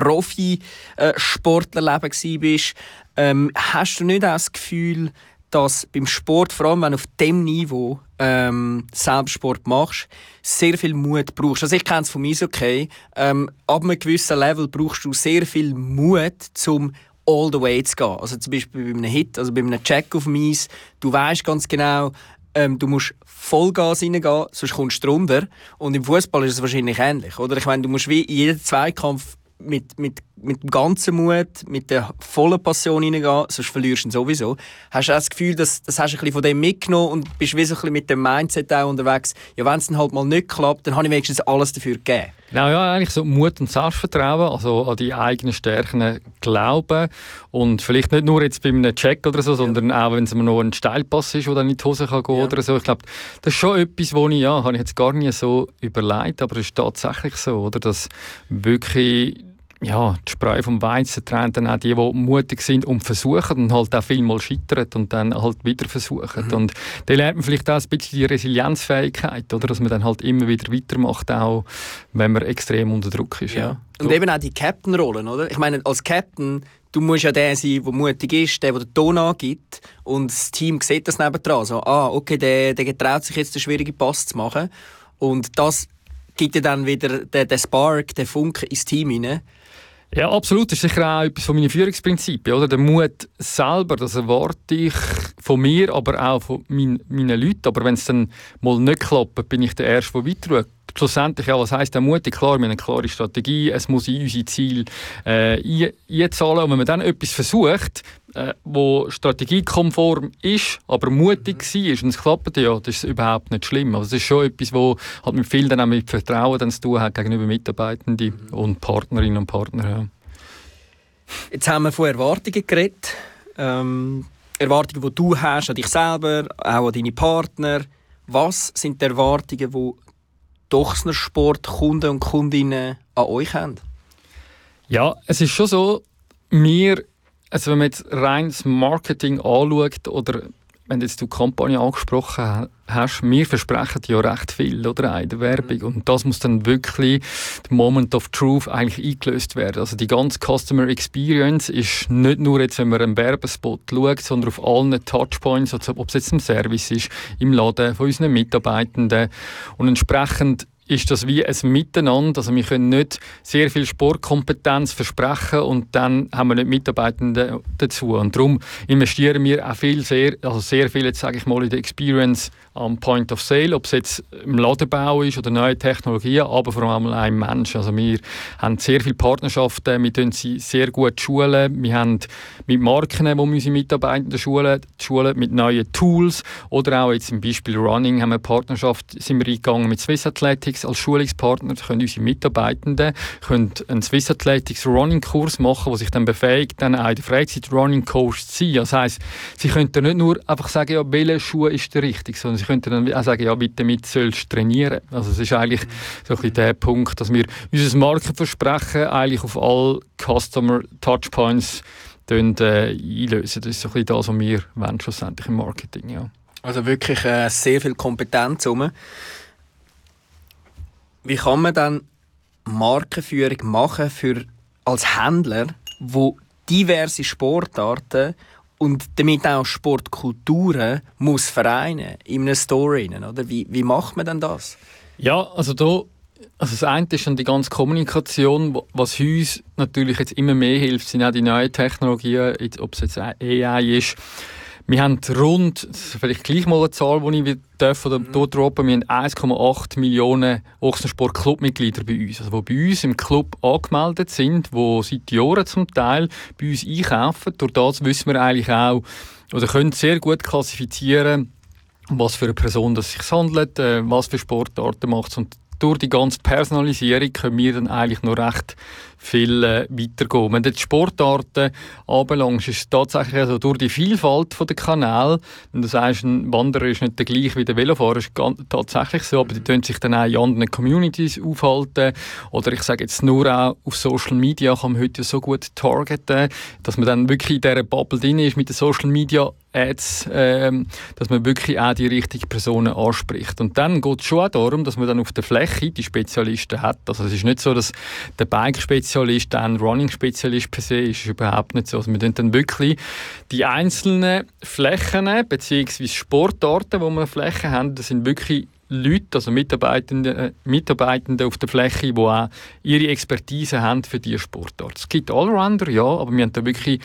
Profi-Sportlerleben äh, bist. Ähm, hast du nicht auch das Gefühl, dass beim Sport, vor allem wenn du auf diesem Niveau ähm, selbst Sport machst, sehr viel Mut brauchst? Also ich kenne es von mir okay. Ähm, ab einem gewissen Level brauchst du sehr viel Mut, um all the way zu gehen. Also zum Beispiel bei einem Hit, also bei einem Check auf dem Eis, du weißt ganz genau, ähm, du musst Vollgas reingehen, sonst kommst du drunter. Und im Fußball ist es wahrscheinlich ähnlich, oder? Ich meine, du musst wie in jeden Zweikampf mit, mit, mit dem ganzen Mut, mit der vollen Passion reingehen, sonst verlierst du ihn sowieso. Hast du auch das Gefühl, dass, das hast du ein bisschen von dem mitgenommen und bist wie so ein bisschen mit dem Mindset auch unterwegs, ja, wenn es dann halt mal nicht klappt, dann habe ich wenigstens alles dafür gegeben. Genau, ja, eigentlich so Mut und Selbstvertrauen, also an die eigenen Stärken glauben und vielleicht nicht nur jetzt bei einem Check oder so, ja. sondern auch, wenn es mir noch ein Steilpass ist, der dann in die Hose kann gehen ja. oder so. Ich glaube, das ist schon etwas, wo ich, ja, habe ich jetzt gar nicht so überlegt, aber es ist tatsächlich so, oder, dass wirklich ja, die Spreu vom Weizen trennt dann auch die, die mutig sind und versuchen und halt auch vielmal scheitern und dann halt wieder versuchen. Mhm. Und da lernt man vielleicht auch ein bisschen die Resilienzfähigkeit, oder? Dass man dann halt immer wieder weitermacht, auch wenn man extrem unter Druck ist. Ja. Ja. Und so. Eben auch die Captain-Rollen, oder? Ich meine, als Captain, du musst ja der sein, der mutig ist, der, der den Ton angibt und das Team sieht das nebendran. So, ah, okay, der, der getraut sich jetzt, einen schwierigen Pass zu machen. Und das gibt ja dann wieder den, den Spark, den Funken ins Team hinein. Ja, absolut. Das ist sicher auch etwas von meinen Führungsprinzipien. Oder? Der Mut selber, das erwarte ich von mir, aber auch von mein, meinen Leuten. Aber wenn es dann mal nicht klappt, bin ich der Erste, der weiter schaut. Schlussendlich, ja, was heisst der Mut? Klar, wir haben eine klare Strategie, es muss in unsere Ziele äh, einzahlen. Und wenn man dann etwas versucht, äh, wo strategiekonform ist, aber mutig mhm. war und es klappt, ja, das ist überhaupt nicht schlimm. Also das ist schon etwas, was halt mit viel dann auch mit Vertrauen dann zu tun hat gegenüber Mitarbeitenden mhm. und Partnerinnen und Partnern. Ja. Jetzt haben wir von Erwartungen geredet. Ähm, Erwartungen, die du hast an dich selber, auch an deine Partner. Was sind die Erwartungen, die Dochsner Sportkunden und Kundinnen an euch haben? Ja, es ist schon so, wir, also wenn man jetzt rein das Marketing anschaut oder wenn jetzt du die Kampagne angesprochen hast, wir versprechen ja recht viel, oder, in der Werbung. Und das muss dann wirklich, der Moment of Truth, eigentlich eingelöst werden. Also die ganze Customer Experience ist nicht nur jetzt, wenn man einen Werbespot schaut, sondern auf allen Touchpoints, also ob es jetzt im Service ist, im Laden, von unseren Mitarbeitenden. Und entsprechend ist das wie ein Miteinander. Also wir können nicht sehr viel Sportkompetenz versprechen und dann haben wir nicht Mitarbeitende dazu. Und darum investieren wir auch viel, sehr, also sehr viel, jetzt sage ich mal, in die Experience am Point of Sale, ob es jetzt im Ladenbau ist oder neue Technologien, aber vor allem auch im Menschen. Also wir haben sehr viele Partnerschaften, wir schulen sie sehr gut schulen, wir haben mit Marken, wo wir unsere Mitarbeitenden schulen, schulen mit neuen Tools oder auch jetzt zum Beispiel Running haben wir eine Partnerschaft, sind wir eingegangen mit Swiss Athletics als Schulungspartner, können unsere Mitarbeitenden können einen Swiss Athletics Running Kurs machen, der sich dann befähigt, dann auch in der Freizeit Running Coach zu sein. Das heisst, sie können dann nicht nur einfach sagen, ja, welcher Schuh ist der richtige, sondern sie könnten dann auch sagen, ja, bitte damit sollst du trainieren. Also es ist eigentlich so ein bisschen der Punkt, dass wir unser Markenversprechen eigentlich auf alle Customer Touchpoints dann, äh, einlösen. Das ist so ein bisschen das, was wir wollen, schlussendlich im Marketing. Ja. Also wirklich äh, sehr viel Kompetenz rum. Wie kann man dann Markenführung machen für als Händler, wo diverse Sportarten und damit auch Sportkulturen muss vereinen in einem Store rein, oder? Wie, wie macht man denn das? Ja, also da, also das eine ist dann die ganze Kommunikation, was uns natürlich jetzt immer mehr hilft, sind auch die neuen Technologien, ob es jetzt A I ist. Wir haben rund, vielleicht gleich mal eine Zahl, die ich darf, oder mhm. dort droppen, wir haben eins Komma acht Millionen Ochsensport-Clubmitglieder bei uns, also die bei uns im Club angemeldet sind, die seit Jahren zum Teil bei uns einkaufen. Durch das wissen wir eigentlich auch, oder können sehr gut klassifizieren, was für eine Person es sich handelt, was für Sportarten macht es. Und durch die ganze Personalisierung können wir dann eigentlich noch recht viel äh, weitergehen. Wenn die Sportarten anbelangt, ist es tatsächlich also durch die Vielfalt der Kanäle, wenn du sagst, ein Wanderer ist nicht der gleiche wie der Velofahrer, ist ganz, tatsächlich so, aber die können sich dann auch in anderen Communities aufhalten. Oder ich sage jetzt nur auch auf Social Media kann man heute so gut targeten, dass man dann wirklich in dieser Bubble drin ist mit den Social Media Ads, ähm, dass man wirklich auch die richtigen Personen anspricht. Und dann geht es schon auch darum, dass man dann auf der Fläche die Spezialisten hat. Also es ist nicht so, dass der Bike-Spezialist ein Running-Spezialist per se ist. Das ist überhaupt nicht so. Also wir tun dann wirklich die einzelnen Flächen bzw. Sportarten, wo wir Flächen haben, das sind wirklich Leute, also Mitarbeitende, äh, Mitarbeitende auf der Fläche, die auch ihre Expertise haben für diese Sportart. Es gibt Allrounder, ja, aber wir haben da wirklich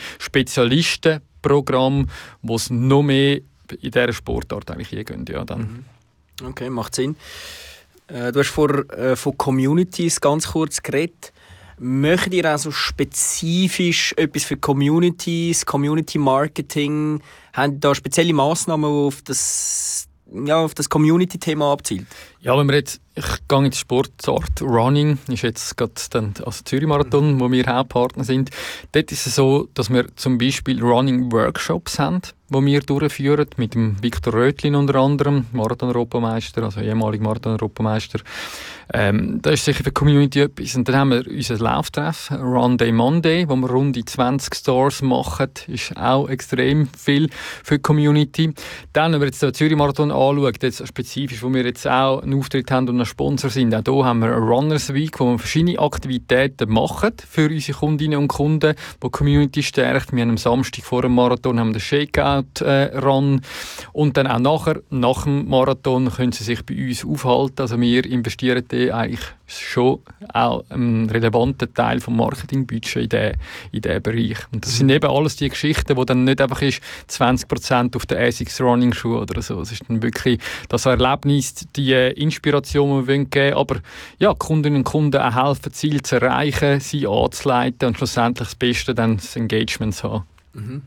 Spezialistenprogramme, wo es noch mehr in dieser Sportart eigentlich hingehen. Ja, dann. Okay, macht Sinn. Äh, du hast vor, äh, von Communities ganz kurz geredet. Möchtet ihr also spezifisch etwas für Communities, Community Marketing? Habt ihr da spezielle Massnahmen, die auf das, ja, auf das Community-Thema abzielt? Ja, wenn wir jetzt, ich gehe in die Sportart Running, ist jetzt gerade dann also Zürich-Marathon, mhm. wo wir Hauptpartner sind. Dort ist es so, dass wir zum Beispiel Running-Workshops haben, die wir durchführen, mit dem Viktor Röthlin unter anderem, Marathon-Europameister, also ehemaliger Marathon-Europameister. Ähm, das ist sicher für die Community etwas. Und dann haben wir unser Lauftreff, Run Day Monday, wo wir rund die zwanzig Stores machen. Ist auch extrem viel für die Community. Dann, wenn wir jetzt den Zürich-Marathon anschauen, jetzt spezifisch, wo wir jetzt auch einen Auftritt haben und ein Sponsor sind, auch hier haben wir eine Runners Week, wo wir verschiedene Aktivitäten machen für unsere Kundinnen und Kunden, die die Community stärkt. Wir haben am Samstag vor dem Marathon haben wir den Shakeout-Run äh, und dann auch nachher, nach dem Marathon können sie sich bei uns aufhalten. Also wir investieren da eigentlich schon auch einen relevanten Teil vom Marketingbudget in diesen in diesen Bereich. Und das sind eben alles die Geschichten, wo dann nicht einfach ist, zwanzig Prozent auf der ASICS Running Schuhe oder so. Es ist dann wirklich das Erlebnis, die Inspiration, die wir geben wollen. Aber ja, Kundinnen und Kunden auch helfen, Ziele zu erreichen, sie anzuleiten und schlussendlich das Beste dann das Engagement zu haben. Mhm.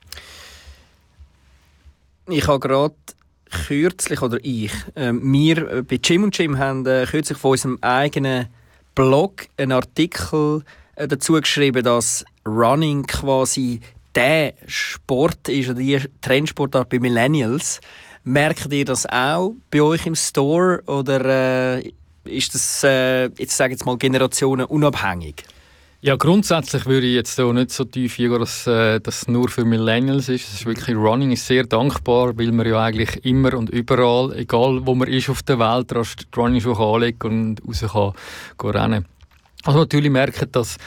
Ich habe gerade kürzlich, oder ich, äh, wir bei Jim und Jim haben äh, kürzlich von unserem eigenen Blog einen Artikel äh, dazu geschrieben, dass Running quasi der Sport ist oder die Trendsportart bei Millennials. Merkt ihr das auch bei euch im Store oder äh, ist das, äh, jetzt sage ich jetzt mal, generationenunabhängig? Ja, grundsätzlich würde ich jetzt so nicht so tief eingehen, dass äh, das nur für Millennials ist. Es ist wirklich, Running ist sehr dankbar, weil man ja eigentlich immer und überall, egal wo man ist auf der Welt, die Running-Schuhe anlegen und raus kann, kann rennen. Also natürlich merken, dass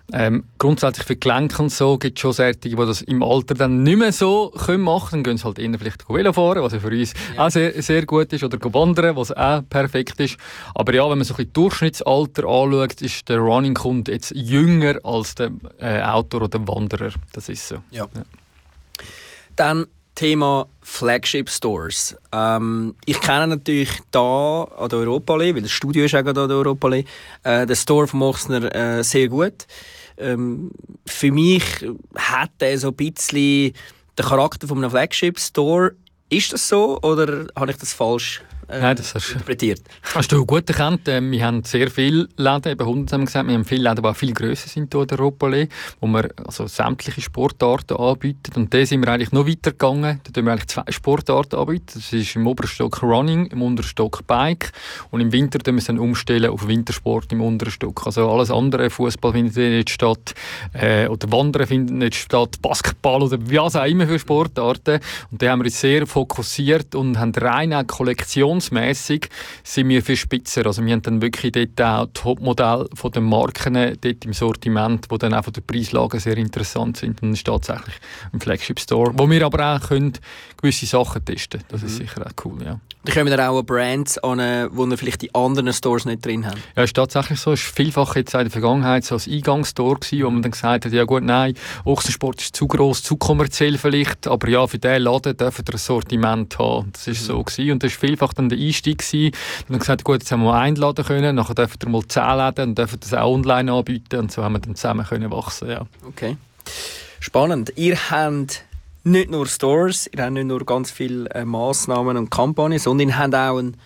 Ähm, grundsätzlich für Gelenke und so gibt es schon solche, die das im Alter dann nicht mehr so können machen können. Dann gehen sie halt eher vielleicht Velo fahren, was ja für uns ja. auch sehr, sehr gut ist, oder wandern, was auch perfekt ist. Aber ja, wenn man so ein bisschen Durchschnittsalter anschaut, ist der Running-Kunde jetzt jünger als der äh, Autor oder Wanderer. Das ist so. Ja. Ja. Dann Thema Flagship Stores. Ähm, ich kenne natürlich da an der Europaallee, weil das Studio ist auch gerade an der Europaallee, äh, den Store von Ochsner äh, sehr gut. Ähm, für mich hat er so ein bisschen den Charakter von einem Flagship Store. Ist das so oder habe ich das falsch äh, Nein, das hast, interpretiert? Hast du gut erkannt. Wir haben sehr viele Läden, eben hundert haben wir gesagt, wir haben viele Läden, die auch viel grösser sind hier in der Europaallee, wo wir also sämtliche Sportarten anbieten. Und da sind wir eigentlich noch weiter gegangen. Da tun wir eigentlich zwei Sportarten anbieten. Das ist im oberen Stock Running, im unteren Stock Bike. Und im Winter tun wir es dann umstellen auf Wintersport im unteren Stock. Also alles andere, Fußball findet nicht statt, äh, oder Wandern findet nicht statt, Basketball oder wie auch immer für Sportarten. Und da haben wir uns sehr fokussiert und haben rein auch kollektionsmässig sind wir viel spitzer. Also wir haben dann wirklich dort auch Topmodelle von den Marken dort im Sortiment, die dann auch von der Preislage sehr interessant sind. Und das ist tatsächlich ein Flagship Store, wo wir aber auch können gewisse Sachen testen können. Das ist mhm. sicher auch cool, ja. Da kommen dann auch Brands an, wo wir vielleicht die anderen Stores nicht drin haben. Ja, ist tatsächlich so. Es war vielfach jetzt in der Vergangenheit so ein Eingangsstore gewesen, wo man dann gesagt hat, ja gut, nein, Ochsensport ist zu gross, zu kommerziell vielleicht, aber ja, für diesen Laden dürfen wir ein Sortiment haben. Das war mhm. so gewesen. Und das war vielfach dann der Einstieg gewesen. Und dann gesagt, gut, jetzt haben wir einladen können, nachher dürfen wir mal zehn Läden und dürfen das auch online anbieten und so haben wir dann zusammen können wachsen, ja. Okay. Spannend. Ihr habt nicht nur Stores, ihr habt nicht nur ganz viele äh, Massnahmen und Kampagnen, sondern ihr habt auch einen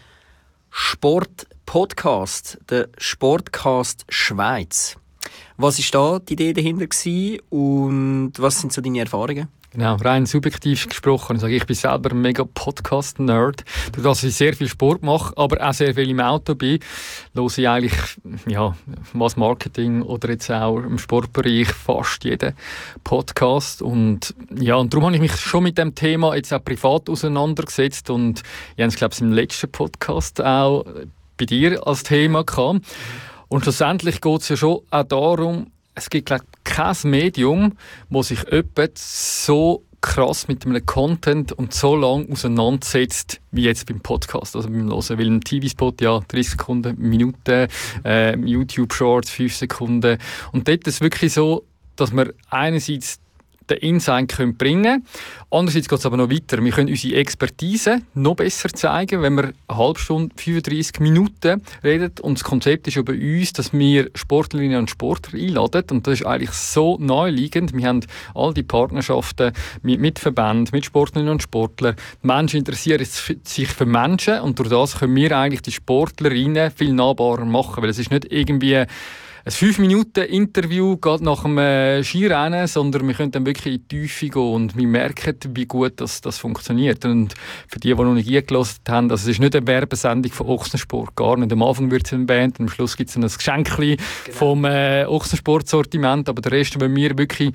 Sport-Podcast, den Sportcast Schweiz. Was war da die Idee dahinter gewesen und was sind so deine Erfahrungen? Genau, rein subjektiv gesprochen. Ich sage, ich bin selber ein mega Podcast-Nerd. Durch das ich sehr viel Sport mache, aber auch sehr viel im Auto bin, höre ich eigentlich, ja, was Marketing oder jetzt auch im Sportbereich fast jeden Podcast. Und ja, und darum habe ich mich schon mit dem Thema jetzt auch privat auseinandergesetzt und ich habe es, glaube ich, im letzten Podcast auch bei dir als Thema gehabt. Und schlussendlich geht es ja schon auch darum, es gibt, glaube ich, kein Medium, das sich jemand so krass mit einem Content und so lange auseinandersetzt, wie jetzt beim Podcast, also beim Hören. Weil ein T V-Spot, ja, dreißig Sekunden, Minuten, äh, YouTube-Shorts, fünf Sekunden. Und dort ist es wirklich so, dass wir einerseits den Insight können bringen können. Andererseits geht es aber noch weiter. Wir können unsere Expertise noch besser zeigen, wenn wir eine halbe Stunde, fünfunddreissig Minuten reden. Und das Konzept ist ja bei uns, dass wir Sportlerinnen und Sportler einladen. Und das ist eigentlich so naheliegend. Wir haben all die Partnerschaften mit, mit Verbänden, mit Sportlerinnen und Sportlern. Die Menschen interessieren sich für Menschen und durch das können wir eigentlich die Sportlerinnen viel nahbarer machen. Weil es ist nicht irgendwie ein fünf Minuten Interview geht nach dem äh, Skirennen, sondern wir können dann wirklich in die Tiefe gehen und wir merken, wie gut das, das funktioniert. Und für die, die noch nicht eingelassen haben, also es ist nicht eine Werbesendung von Ochsensport, gar nicht. Am Anfang wird es eine Band, am Schluss gibt es ein Geschenkchen genau. vom äh, Ochsensport-Sortiment, aber der Rest, wenn wir wirklich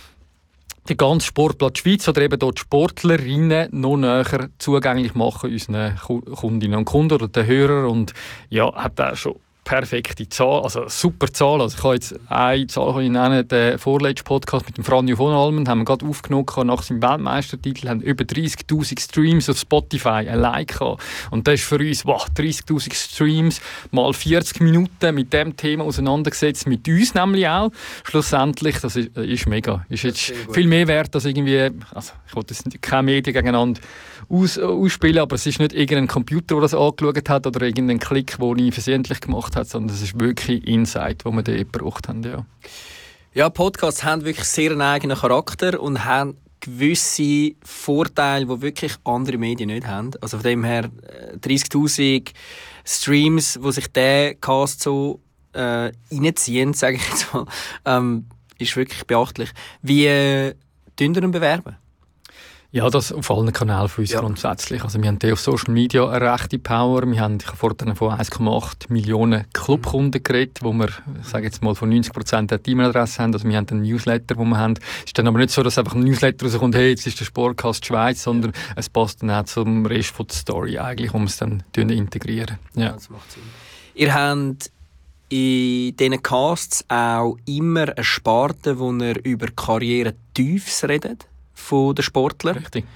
den ganzen Sportplatz Schweiz oder eben dort Sportlerinnen noch näher zugänglich machen unseren Kundinnen und Kunden oder den Hörern und ja, hat auch schon perfekte Zahl, also super Zahl. Also ich kann jetzt eine Zahl kann ich nennen, den vorletzten Podcast mit dem Franjo von Almen haben wir gerade aufgenommen nach seinem Weltmeistertitel, haben über dreißigtausend Streams auf Spotify allein gehabt. Und das ist für uns, wow, dreißigtausend Streams mal vierzig Minuten mit dem Thema auseinandergesetzt, mit uns nämlich auch. Schlussendlich, das ist, ist mega. Ist jetzt viel mehr wert als irgendwie, also ich wollte jetzt keine Medien gegeneinander aus, ausspielen, aber es ist nicht irgendein Computer, der das angeschaut hat oder irgendein Klick, den ich versehentlich gemacht hat, sondern es ist wirklich Insight, den wir dort gebraucht haben. Ja, ja, Podcasts haben wirklich sehr einen eigenen Charakter und haben gewisse Vorteile, die wirklich andere Medien nicht haben. Also von dem her dreißigtausend Streams, die sich der Cast so äh, reinziehen, sage ich jetzt mal, ähm, ist wirklich beachtlich. Wie äh, tun wir ihn bewerben? Ja, das auf allen Kanälen für uns ja. grundsätzlich. Also wir haben auf Social Media eine rechte Power. Wir haben, ich habe vorhin von eins Komma acht Millionen Clubkunden geredet, wo wir, ich sage jetzt mal, von neunzig Prozent eine E-Mail-Adresse haben. Also wir haben einen Newsletter, den wir haben. Es ist dann aber nicht so, dass einfach ein Newsletter rauskommt, hey, jetzt ist der Sportcast Schweiz, sondern es passt dann auch zum Rest von der Story eigentlich, um es dann integrieren. Ja. Ja, das macht Sinn. Ihr habt in diesen Casts auch immer eine Sparte, wo ihr über Karriere-Tiefs redet von den Sportlern. Richtig.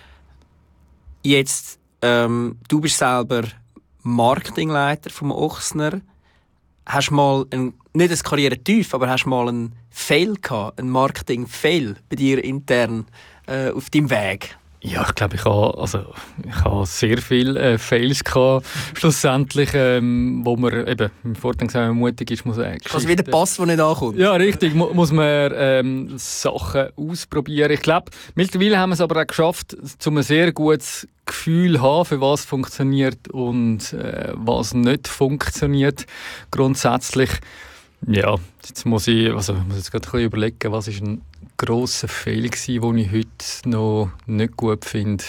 Jetzt, ähm, du bist selber Marketingleiter vom Ochsner. Hast mal ein, nicht ein Karriere-Tief, aber hast mal einen Fail gehabt, einen Marketing-Fail bei dir intern äh, auf deinem Weg? Ja, ich glaube, ich habe, also, ich habe sehr viele äh, Fails gehabt, schlussendlich, ähm, wo man eben, im Vorteil gesagt, wenn man mutig ist, muss man Also wie der Pass, der nicht ankommt. Ja, richtig, mu- muss man ähm, Sachen ausprobieren. Ich glaube, mittlerweile haben wir es aber auch geschafft, um ein sehr gutes Gefühl zu haben, für was funktioniert und äh, was nicht funktioniert. Grundsätzlich, ja, jetzt muss ich, also, ich muss jetzt gerade ein bisschen überlegen, was ist ein grosser Fehler war, den ich heute noch nicht gut finde.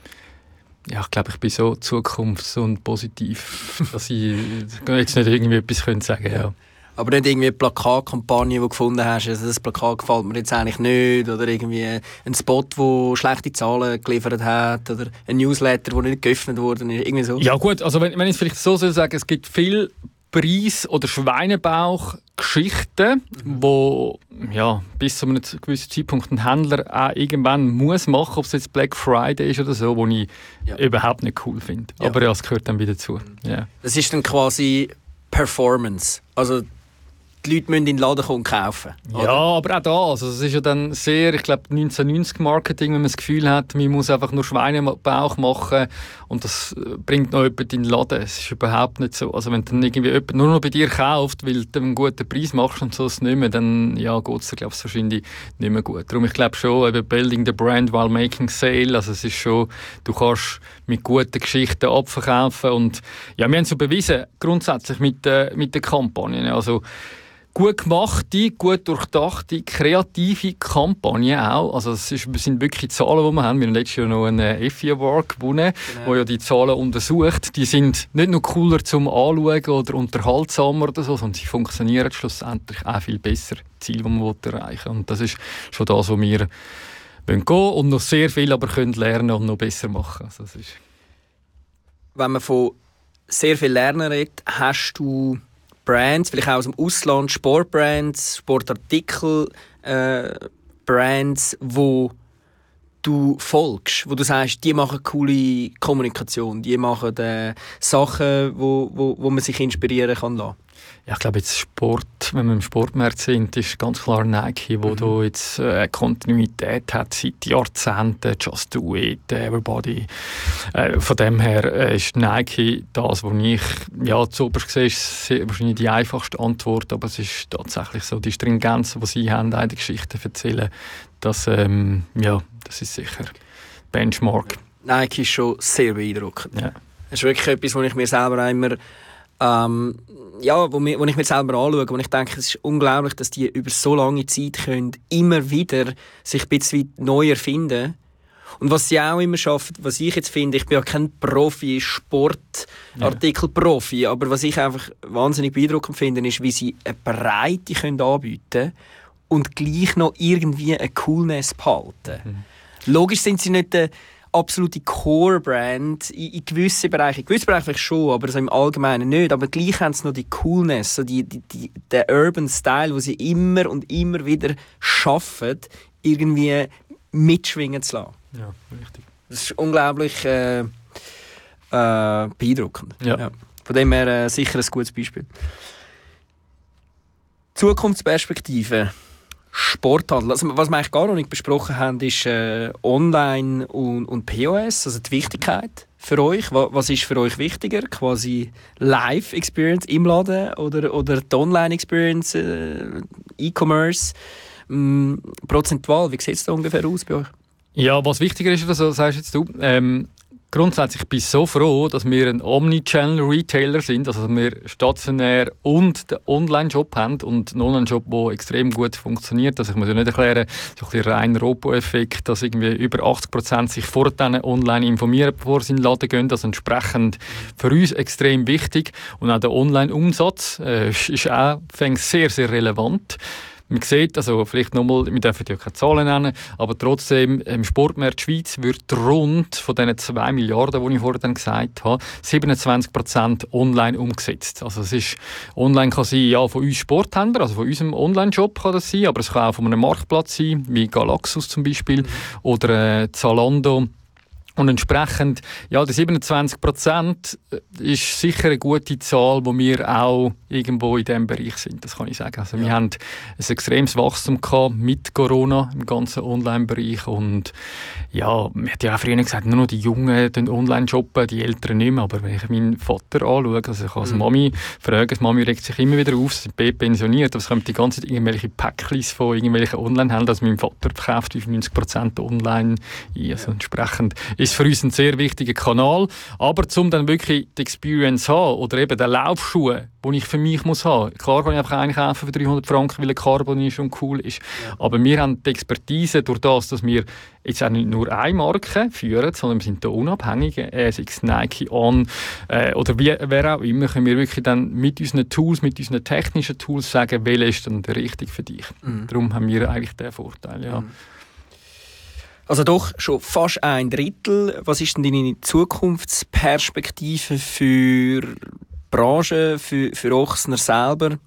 Ja, ich glaube, ich bin so zukunfts- und positiv, dass ich jetzt nicht irgendwie etwas sagen könnte. Ja. Aber nicht irgendwie eine Plakatkampagne, die du gefunden hast, also das Plakat gefällt mir jetzt eigentlich nicht, oder irgendwie ein Spot, der schlechte Zahlen geliefert hat, oder ein Newsletter, der nicht geöffnet wurde, irgendwie so. Ja gut, also wenn, wenn ich es vielleicht so soll sagen, es gibt viel Preis- oder Schweinebauch-Geschichten, mhm. wo ja, bis zu einem gewissen Zeitpunkt ein Händler auch irgendwann muss machen, ob es jetzt Black Friday ist oder so, wo ich ja. überhaupt nicht cool finde. Ja. Aber ja, es gehört dann wieder dazu. Mhm. Ja. Das ist dann quasi Performance. Also die Leute müssen in den Laden kommen und kaufen. Oder? Ja, aber auch da. Also es ist ja dann sehr, ich glaube, neunzehnhundertneunzig-Marketing, wenn man das Gefühl hat, man muss einfach nur Schweinebauch machen und das bringt noch jemand in den Laden. Es ist überhaupt nicht so. Also wenn dann irgendwie jemand nur noch bei dir kauft, weil du einen guten Preis machst und so es nicht mehr, dann ja, geht es, glaube ich, wahrscheinlich nicht mehr gut. Darum, ich glaube schon, eben building the brand while making sale. Also es ist schon, du kannst mit guten Geschichten abverkaufen und ja, wir haben so bewiesen, grundsätzlich mit, äh, mit den Kampagnen. Also gut gemachte, gut durchdachte, kreative Kampagnen auch. Also es sind wirklich Zahlen, die wir haben. Wir haben letztes Jahr noch einen Effie Award gewonnen, genau. Wo ja die Zahlen untersucht. Die sind nicht nur cooler zum Anschauen oder unterhaltsamer oder so, sondern sie funktionieren schlussendlich auch viel besser. Ziel, das man erreichen will. Und das ist schon das, was wir gehen wollen und noch sehr viel aber können lernen und noch besser machen. Also das ist Wenn man von sehr viel Lernen redet, hast du Brands, vielleicht auch aus dem Ausland, Sportbrands, Sportartikel, äh, Brands, wo du folgst, wo du sagst, die machen coole Kommunikation, die machen äh, Sachen, wo, wo, wo man sich inspirieren kann lassen. Ja, ich glaube, jetzt Sport, wenn wir im Sportmarkt sind, ist ganz klar Nike, wo mhm. da jetzt äh, Kontinuität hat seit Jahrzehnten. Just do it, everybody. Äh, von dem her äh, ist Nike das, was ich ja zuoberst sehe, ist sehr, wahrscheinlich die einfachste Antwort, aber es ist tatsächlich so, die Stringenz, die sie haben, eine Geschichte erzählen, das, ähm, ja, das ist sicher Benchmark. Nike ist schon sehr beeindruckend. Ja. Das ist wirklich etwas, was ich mir selber auch immer Ähm, ja, wo, mir, wo ich mir selber anschaue, wo ich denke, es ist unglaublich, dass die über so lange Zeit können, immer wieder sich ein bisschen neu erfinden. Und was sie auch immer schaffen, was ich jetzt finde, ich bin ja kein Profi, Sportartikel-Profi, ja. aber was ich einfach wahnsinnig beeindruckend finde, ist, wie sie eine Breite können anbieten und gleich noch irgendwie eine Coolness behalten. Mhm. Logisch sind sie nicht der absolute Core-Brand in, in gewissen Bereichen. In gewissen Bereichen vielleicht schon, aber so im Allgemeinen nicht. Aber gleich haben sie noch die Coolness, so die, die, die, den Urban Style, den sie immer und immer wieder schaffen, irgendwie mitschwingen zu lassen. Ja, richtig. Das ist unglaublich äh, äh, beeindruckend. Ja. Ja. Von dem her äh, sicher ein gutes Beispiel. Zukunftsperspektive. Sporthandel. Also, was wir eigentlich gar noch nicht besprochen haben, ist äh, Online und, und P O S, also die Wichtigkeit für euch. Was, was ist für euch wichtiger? Quasi Live-Experience im Laden oder, oder die Online-Experience, äh, E-Commerce? Ähm, prozentual, wie sieht es da ungefähr aus bei euch? Ja, was wichtiger ist, was sagst jetzt du? Ähm, grundsätzlich bin ich so froh, dass wir ein Omnichannel-Retailer sind, also dass wir stationär und den Online-Shop haben und einen Online-Shop, der extrem gut funktioniert. Also ich muss ja nicht erklären, so ein bisschen rein Robo-Effekt, dass irgendwie über achtzig Prozent sich vor dann online informieren, bevor sie in den Laden gehen. Das ist entsprechend für uns extrem wichtig. Und auch der Online-Umsatz äh, ist auch sehr, sehr relevant. Man sieht, also vielleicht nochmal, wir dürfen ja keine Zahlen nennen, aber trotzdem, im Sportmarkt Schweiz wird rund von diesen zwei Milliarden, die ich vorher dann gesagt habe, siebenundzwanzig Prozent online umgesetzt. Also es ist, online kann sein, ja, von uns Sporthändlern, also von unserem Online-Shop kann das sein, aber es kann auch von einem Marktplatz sein, wie Galaxus zum Beispiel, mhm. oder äh, Zalando. Und entsprechend, ja, die siebenundzwanzig Prozent ist sicher eine gute Zahl, wo wir auch irgendwo in diesem Bereich sind, das kann ich sagen. Also ja. Wir haben ein extremes Wachstum gehabt mit Corona im ganzen Online-Bereich und ja, man hat ja auch früher gesagt, nur noch die Jungen online shoppen, die Älteren nicht mehr, aber wenn ich meinen Vater anschaue, also ich als mhm. Mami frage, die Mami regt sich immer wieder auf, sie ist pensioniert, aber es kommt die ganze Zeit irgendwelche Päckchen von irgendwelchen Online-Händlern, also mein Vater verkauft fünfundneunzig Prozent online ein, also ja. entsprechend ist für uns ein sehr wichtiger Kanal. Aber um dann wirklich die Experience zu haben oder eben den Laufschuhe, den ich für mich muss haben. Klar kann ich einfach einen kaufen für dreihundert Franken, weil er Carbon ist und cool ist. Ja. Aber wir haben die Expertise durch das, dass wir jetzt auch nicht nur eine Marke führen, sondern wir sind da unabhängig. Äh, sei es Nike, On äh, oder wie, wer auch immer, können wir wirklich dann mit unseren Tools, mit unseren technischen Tools sagen, welcher ist dann der richtige für dich. Mhm. Darum haben wir eigentlich den Vorteil, ja. Mhm. Also doch schon fast ein Drittel. Was ist denn deine Zukunftsperspektive für die Branche, für, für Ochsner selber?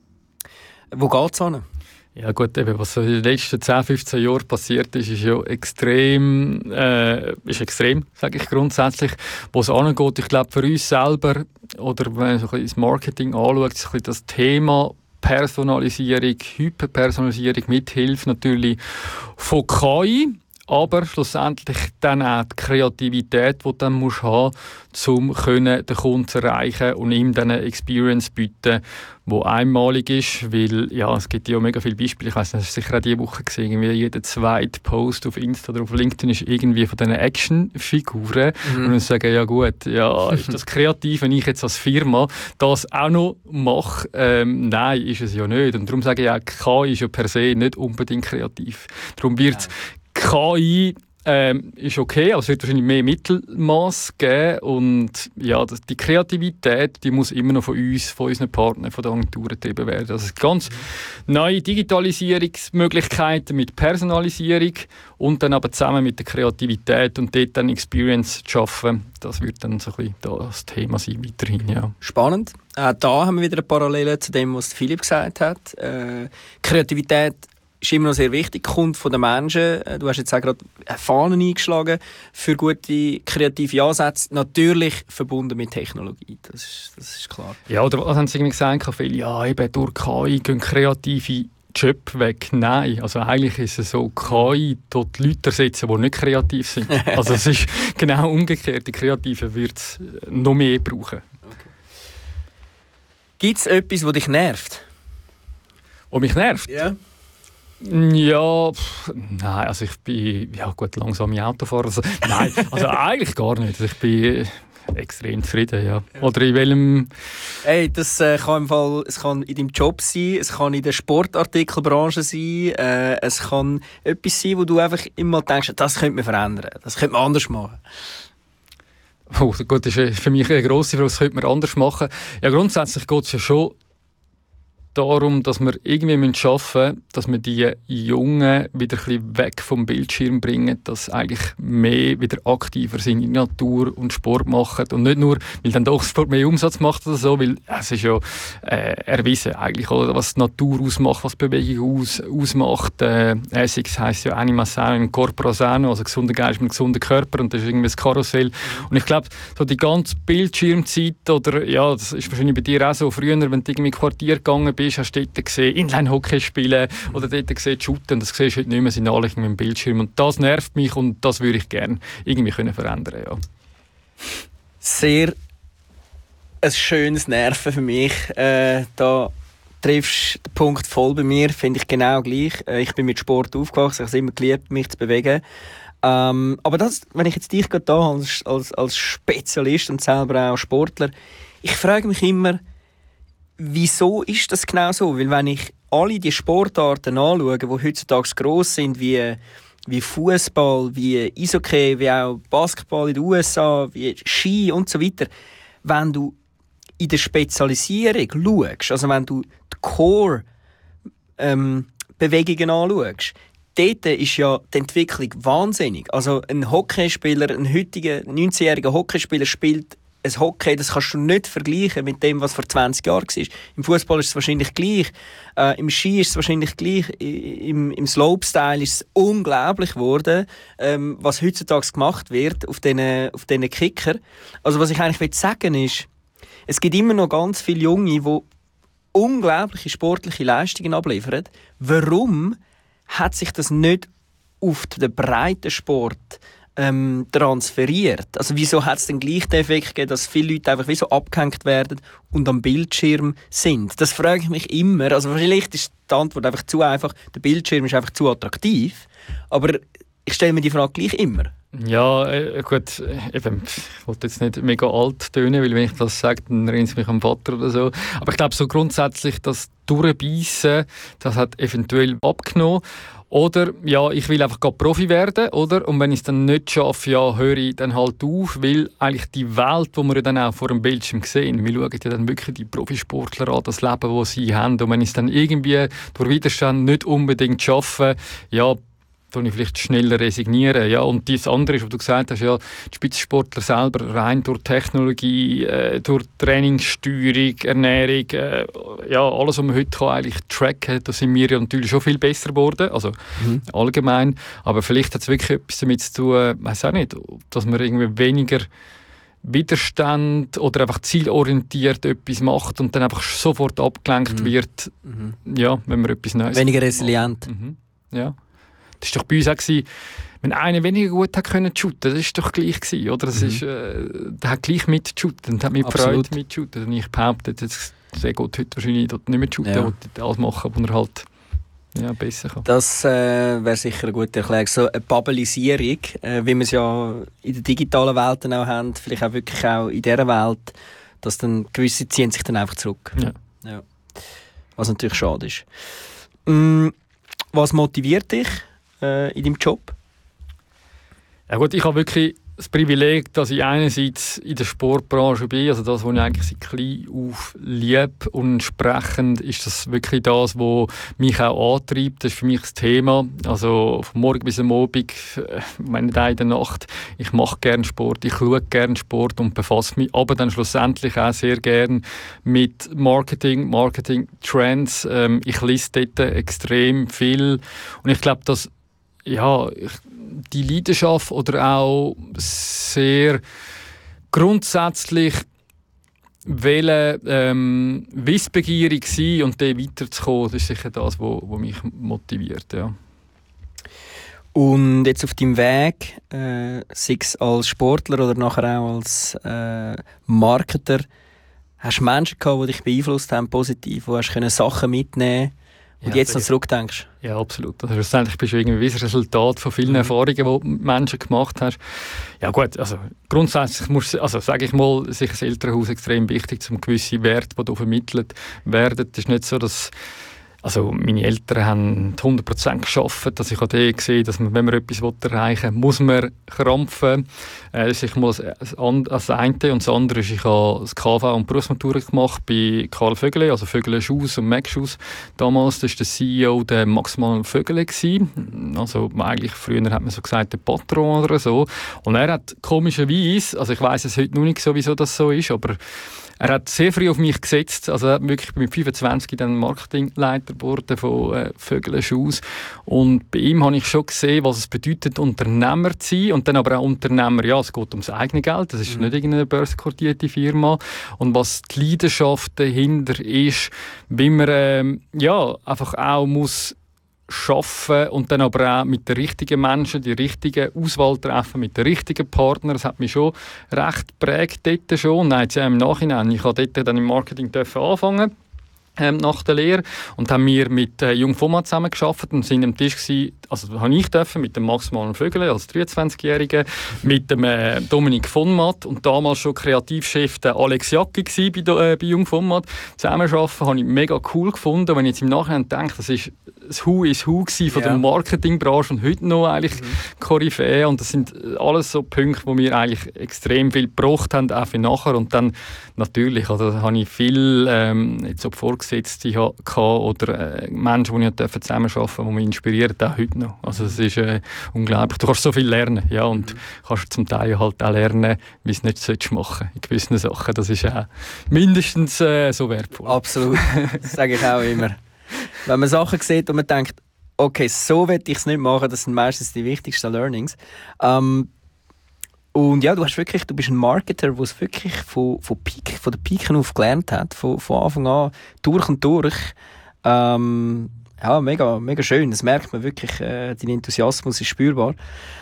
Wo geht es hin? Ja gut, eben, was in den letzten zehn, fünfzehn Jahren passiert ist, ist ja extrem, äh, ist extrem, sage ich grundsätzlich. Wo es angeht, ich glaube für uns selber, oder wenn man so ein bisschen das Marketing anschaut, ist ein bisschen das Thema Personalisierung, Hyperpersonalisierung mit Hilfe natürlich von K I. Aber schlussendlich dann auch die Kreativität, die du dann musst haben musst, um den Kunden zu erreichen und ihm dann eine Experience zu bieten, die einmalig ist. Weil ja, es gibt ja mega viele Beispiele. Ich weiss nicht, das hast du sicher auch diese Woche gesehen. Irgendwie jeder zweite Post auf Insta oder auf LinkedIn ist irgendwie von diesen Actionfiguren. Mhm. Und dann sagen, ja gut, ja, ist das kreativ, wenn ich jetzt als Firma das auch noch mache? Ähm, nein, ist es ja nicht. Und darum sage ich auch, K I ist ja per se nicht unbedingt kreativ. Darum wird es K I ähm, ist okay, aber es wird wahrscheinlich mehr Mittelmaß geben und ja, das, die Kreativität, die muss immer noch von uns, von unseren Partnern, von den Agenturen getrieben werden. Also ganz neue Digitalisierungsmöglichkeiten mit Personalisierung und dann aber zusammen mit der Kreativität und dort dann Experience zu schaffen, das wird dann so ein bisschen das Thema sein weiterhin. Ja. Spannend. Auch da haben wir wieder eine Parallele zu dem, was Philipp gesagt hat. Äh, Kreativität ist immer noch sehr wichtig, kommt von den Menschen. Du hast jetzt auch gerade Fahnen eingeschlagen für gute kreative Ansätze, natürlich verbunden mit Technologie, das ist, das ist klar. Ja, oder was haben Sie gesagt, viele, ja, eben durch K I gehen kreative Job weg. Nein, also eigentlich ist es so, K I dort Leute ersetzen, die nicht kreativ sind. Also es ist genau umgekehrt, die Kreativen wird es noch mehr brauchen. Okay. Gibt es etwas, das dich nervt? Was mich nervt? Ja. Yeah. Ja, pff, nein, also ich bin ja gut langsame Autofahrer. Also, nein, also eigentlich gar nicht. Ich bin extrem zufrieden, ja. Oder in welchem... Hey, das äh, kann im Fall, es kann in deinem Job sein, es kann in der Sportartikelbranche sein, äh, es kann etwas sein, wo du einfach immer denkst, das könnte man verändern, das könnte man anders machen. Oh, gut, das ist für mich eine grosse Frage, das könnte man anders machen. Ja, grundsätzlich geht es ja schon darum, dass wir irgendwie schaffen müssen, dass wir die Jungen wieder ein bisschen weg vom Bildschirm bringen, dass sie eigentlich mehr wieder aktiver sind in der Natur und Sport machen. Und nicht nur, weil dann doch Sport mehr Umsatz macht oder so, weil es ist ja äh, erwiesen eigentlich, oder, was die Natur ausmacht, was Bewegung aus, ausmacht. Äh, Essex heisst ja Anima Sano in Corpora Sano, also gesunder Geist mit gesunder Körper, und das ist irgendwie das Karussell. Und ich glaube, so die ganze Bildschirmzeit, oder ja, das ist wahrscheinlich bei dir auch so, früher, wenn du irgendwie im Quartier gegangen bist, hast du dort gesehen, Inline-Hockey spielen oder dort gesehen, shooten. Das siehst du heute nicht mehr, sind alle mit dem Bildschirm. Und das nervt mich und das würde ich gerne irgendwie können verändern. Ja. Sehr ein schönes Nerven für mich. Äh, da triffst du den Punkt voll bei mir, finde ich genau gleich. Äh, ich bin mit Sport aufgewachsen, ich habe es immer geliebt, mich zu bewegen. Ähm, aber das, wenn ich jetzt dich gerade da als, als, als Spezialist und selber auch Sportler, ich frage mich immer, wieso ist das genau so? Weil wenn ich alle die Sportarten anschaue, die heutzutage gross sind, wie, wie Fußball, wie Eishockey, wie auch Basketball in den U S A, wie Ski und so weiter, wenn du in der Spezialisierung schaust, also wenn du die Core ähm, Bewegungen anschaust, dort ist ja die Entwicklung wahnsinnig. Also ein Hockeyspieler, ein heutiger neunzehnjähriger Hockeyspieler spielt ein Hockey, das kannst du nicht vergleichen mit dem, was vor zwanzig Jahren war. Im Fußball ist es wahrscheinlich gleich, äh, im Ski ist es wahrscheinlich gleich, im, im Slopestyle ist es unglaublich geworden, ähm, was heutzutage gemacht wird auf diesen auf diesen Kicker. Also was ich eigentlich sagen will, ist, es gibt immer noch ganz viele Junge, die unglaubliche sportliche Leistungen abliefern. Warum hat sich das nicht auf den Breitensport ähm, transferiert? Also wieso hat es den gleichen Effekt gegeben, dass viele Leute einfach wie so abgehängt werden und am Bildschirm sind? Das frage ich mich immer. Also vielleicht ist die Antwort einfach zu einfach, der Bildschirm ist einfach zu attraktiv. Aber ich stelle mir die Frage gleich immer. Ja, äh, gut, eben, ich wollte jetzt nicht mega alt tönen, weil wenn ich das sage, dann erinnert es mich an den Vater oder so. Aber ich glaube so grundsätzlich, das Durchbeissen, das hat eventuell abgenommen. Oder, ja, ich will einfach gerade Profi werden, oder? Und wenn ich es dann nicht schaffe, ja, höre ich dann halt auf, weil eigentlich die Welt, die wir dann auch vor dem Bildschirm sehen, wir schauen ja dann wirklich die Profisportler an, das Leben, das sie haben. Und wenn ich es dann irgendwie durch Widerstand nicht unbedingt schaffe, ja, dann ich vielleicht schneller resignieren. Ja, und das andere ist, was du gesagt hast, ja, die Spitzensportler selber rein durch Technologie, äh, durch Trainingssteuerung, Ernährung, äh, ja, alles, was man heute kann, eigentlich tracken, da sind wir ja natürlich schon viel besser geworden, also mhm. allgemein. Aber vielleicht hat es wirklich etwas damit zu tun, ich weiß auch nicht, dass man irgendwie weniger Widerstand oder einfach zielorientiert etwas macht und dann einfach sofort abgelenkt mhm. wird, mhm. ja, wenn man etwas Neues weniger resilient. Mhm. Ja. Das war doch bei uns auch, gewesen, wenn einer weniger gut hat können shooten, das war doch gleich gewesen, oder? Das mhm. ist, äh, der hat gleich mitshooten und hat mit Freude mitshooten. Und ich behaupte, jetzt sehr gut heute wahrscheinlich dort nicht mehr shooten, ja. und alles machen, wo er halt ja, besser kann. Das äh, wäre sicher eine gute Erklärung. So eine Bubbelisierung, äh, wie wir es ja in der digitalen Welt auch haben, vielleicht auch wirklich auch in dieser Welt, dass dann gewisse ziehen sich dann einfach zurück. Ja. Ja. Was natürlich schade ist. Mm, was motiviert dich in deinem Job? Ja gut, ich habe wirklich das Privileg, dass ich einerseits in der Sportbranche bin, also das, was ich eigentlich seit klein auf liebe, und entsprechend ist das wirklich das, was mich auch antreibt. Das ist für mich das Thema. Also von morgen bis am Abend, wenn nicht in der Nacht, ich mache gerne Sport, ich schaue gerne Sport und befasse mich aber dann schlussendlich auch sehr gerne mit Marketing, Marketing-Trends. Ähm, ich lese dort extrem viel und ich glaube, dass ja, ich, die Leidenschaft oder auch sehr grundsätzlich wollen, ähm, wissbegierig sein und dann weiterzukommen, das ist sicher das, was mich motiviert. Ja. Und jetzt auf deinem Weg, äh, sei es als Sportler oder nachher auch als äh, Marketer, hast du Menschen gehabt, die dich beeinflusst haben, positiv, wo hast du Sachen mitnehmen können, und ja, jetzt noch zurückdenkst? Ja, absolut. Also schlussendlich bist du irgendwie ein Resultat von vielen mhm. Erfahrungen, die du mit Menschen gemacht hast. Ja gut, also grundsätzlich muss, also sage ich mal, sich das Elternhaus extrem wichtig, um gewisse Werte, die da vermittelt werden. Es ist nicht so, dass also meine Eltern haben hundert Prozent gearbeitet, dass ich auch gesehen, dass man, wenn man etwas erreichen will, muss man krampfen. Äh, das ist mal das eine. Und das andere ist, ich habe das K V und Berufsmatura gemacht bei Karl Vögele, also Vögele Schuss und Mac Schuss. Damals war der C E O der Maximal Vögele. Also eigentlich früher hat man so gesagt, der Patron oder so. Und er hat komischerweise, also ich weiss es heute noch nicht so, wieso das so ist, aber er hat sehr früh auf mich gesetzt, also er hat wirklich mit fünfundzwanzig dann Marketingleiter geworden von äh, Vögele Schuss. Und bei ihm habe ich schon gesehen, was es bedeutet, Unternehmer zu sein und dann aber auch Unternehmer, ja, es geht ums eigene Geld, das ist mhm. nicht irgendeine börsenkotierte Firma, und was die Leidenschaft dahinter ist, wie man ähm, ja, einfach auch muss schaffen und dann aber auch mit den richtigen Menschen die richtige Auswahl treffen, mit den richtigen Partnern. Das hat mich schon recht geprägt dort schon. Nein, jetzt ja im Nachhinein. Ich durfte dort dann im Marketing anfangen. Ähm, nach der Lehre, und haben wir mit äh, Jung Format zusammen gearbeitet und sind am Tisch gewesen, also habe ich dürfen, mit dem Max Malen Vögele als dreiundzwanzigjähriger, mit dem äh, Dominik von Matt und damals schon Kreativchef der Alex Jacki bei, äh, bei Jung Format zusammenarbeiten, habe ich mega cool gefunden. Wenn ich jetzt im Nachhinein denke, das ist das Who is Who von ja. der Marketingbranche und heute noch eigentlich mhm. Koryphäe. Und das sind alles so Punkte, wo mir eigentlich extrem viel gebraucht haben, auch für nachher. Und dann natürlich, also habe ich viel ähm, jetzt ob Vorgesetzte gehabt oder äh, Menschen, die ich zusammenarbeiten durfte, die mich inspirieren, auch heute noch. Also es ist äh, unglaublich. Du kannst so viel lernen, ja, und mhm. kannst zum Teil halt auch lernen, wie es nicht machen in gewissen Sachen. Das ist auch mindestens äh, so wertvoll. Absolut, das sage ich auch immer. Wenn man Sachen sieht und man denkt, okay, so will ich es nicht machen, das sind meistens die wichtigsten Learnings. Ähm, und ja, du hast wirklich, du bist ein Marketer, der es wirklich von, von, Peak, von der Piken auf gelernt hat, von, von Anfang an, durch und durch. Ähm, ja, mega, mega schön, das merkt man wirklich, äh, dein Enthusiasmus ist spürbar.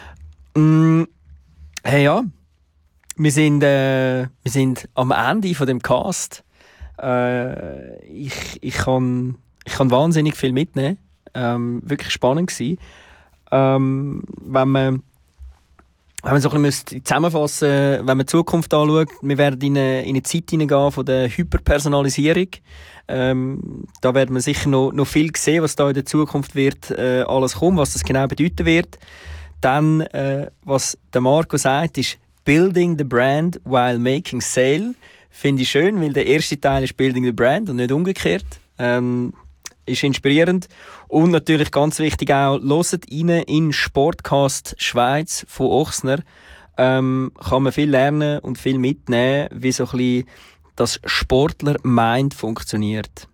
Mm, hey, ja, wir sind, äh, wir sind am Ende von dem Cast. Äh, ich, ich kann Ich kann wahnsinnig viel mitnehmen. Ähm, wirklich spannend gewesen. Ähm, wenn man, wenn man so ein bisschen zusammenfassen müsste, wenn man die Zukunft anschaut, wir werden in eine, in eine Zeit hineingehen von der Hyperpersonalisierung. Ähm, da werden wir sicher noch, noch viel sehen, was da in der Zukunft wird, äh, alles kommen, was das genau bedeuten wird. Dann, äh, was der Marco sagt, ist «Building the brand while making sale». Finde ich schön, weil der erste Teil ist «Building the brand» und nicht umgekehrt. Ähm, ist inspirierend. Und natürlich ganz wichtig auch, hört rein in Sportcast Schweiz von Ochsner. Ähm, kann man viel lernen und viel mitnehmen, wie so ein bisschen das Sportler-Mind funktioniert.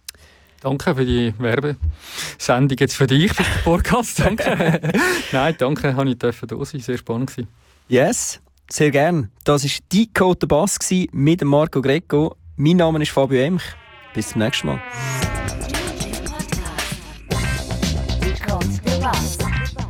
Danke für die Werbesendung jetzt für dich, für den Podcast. Danke. Nein, danke, habe ich dürfen da sein. Sehr spannend gewesen. Yes, sehr gern. Das war Decode the Bass mit Marco Greco. Mein Name ist Fabio Emch. Bis zum nächsten Mal. Decode the Bass.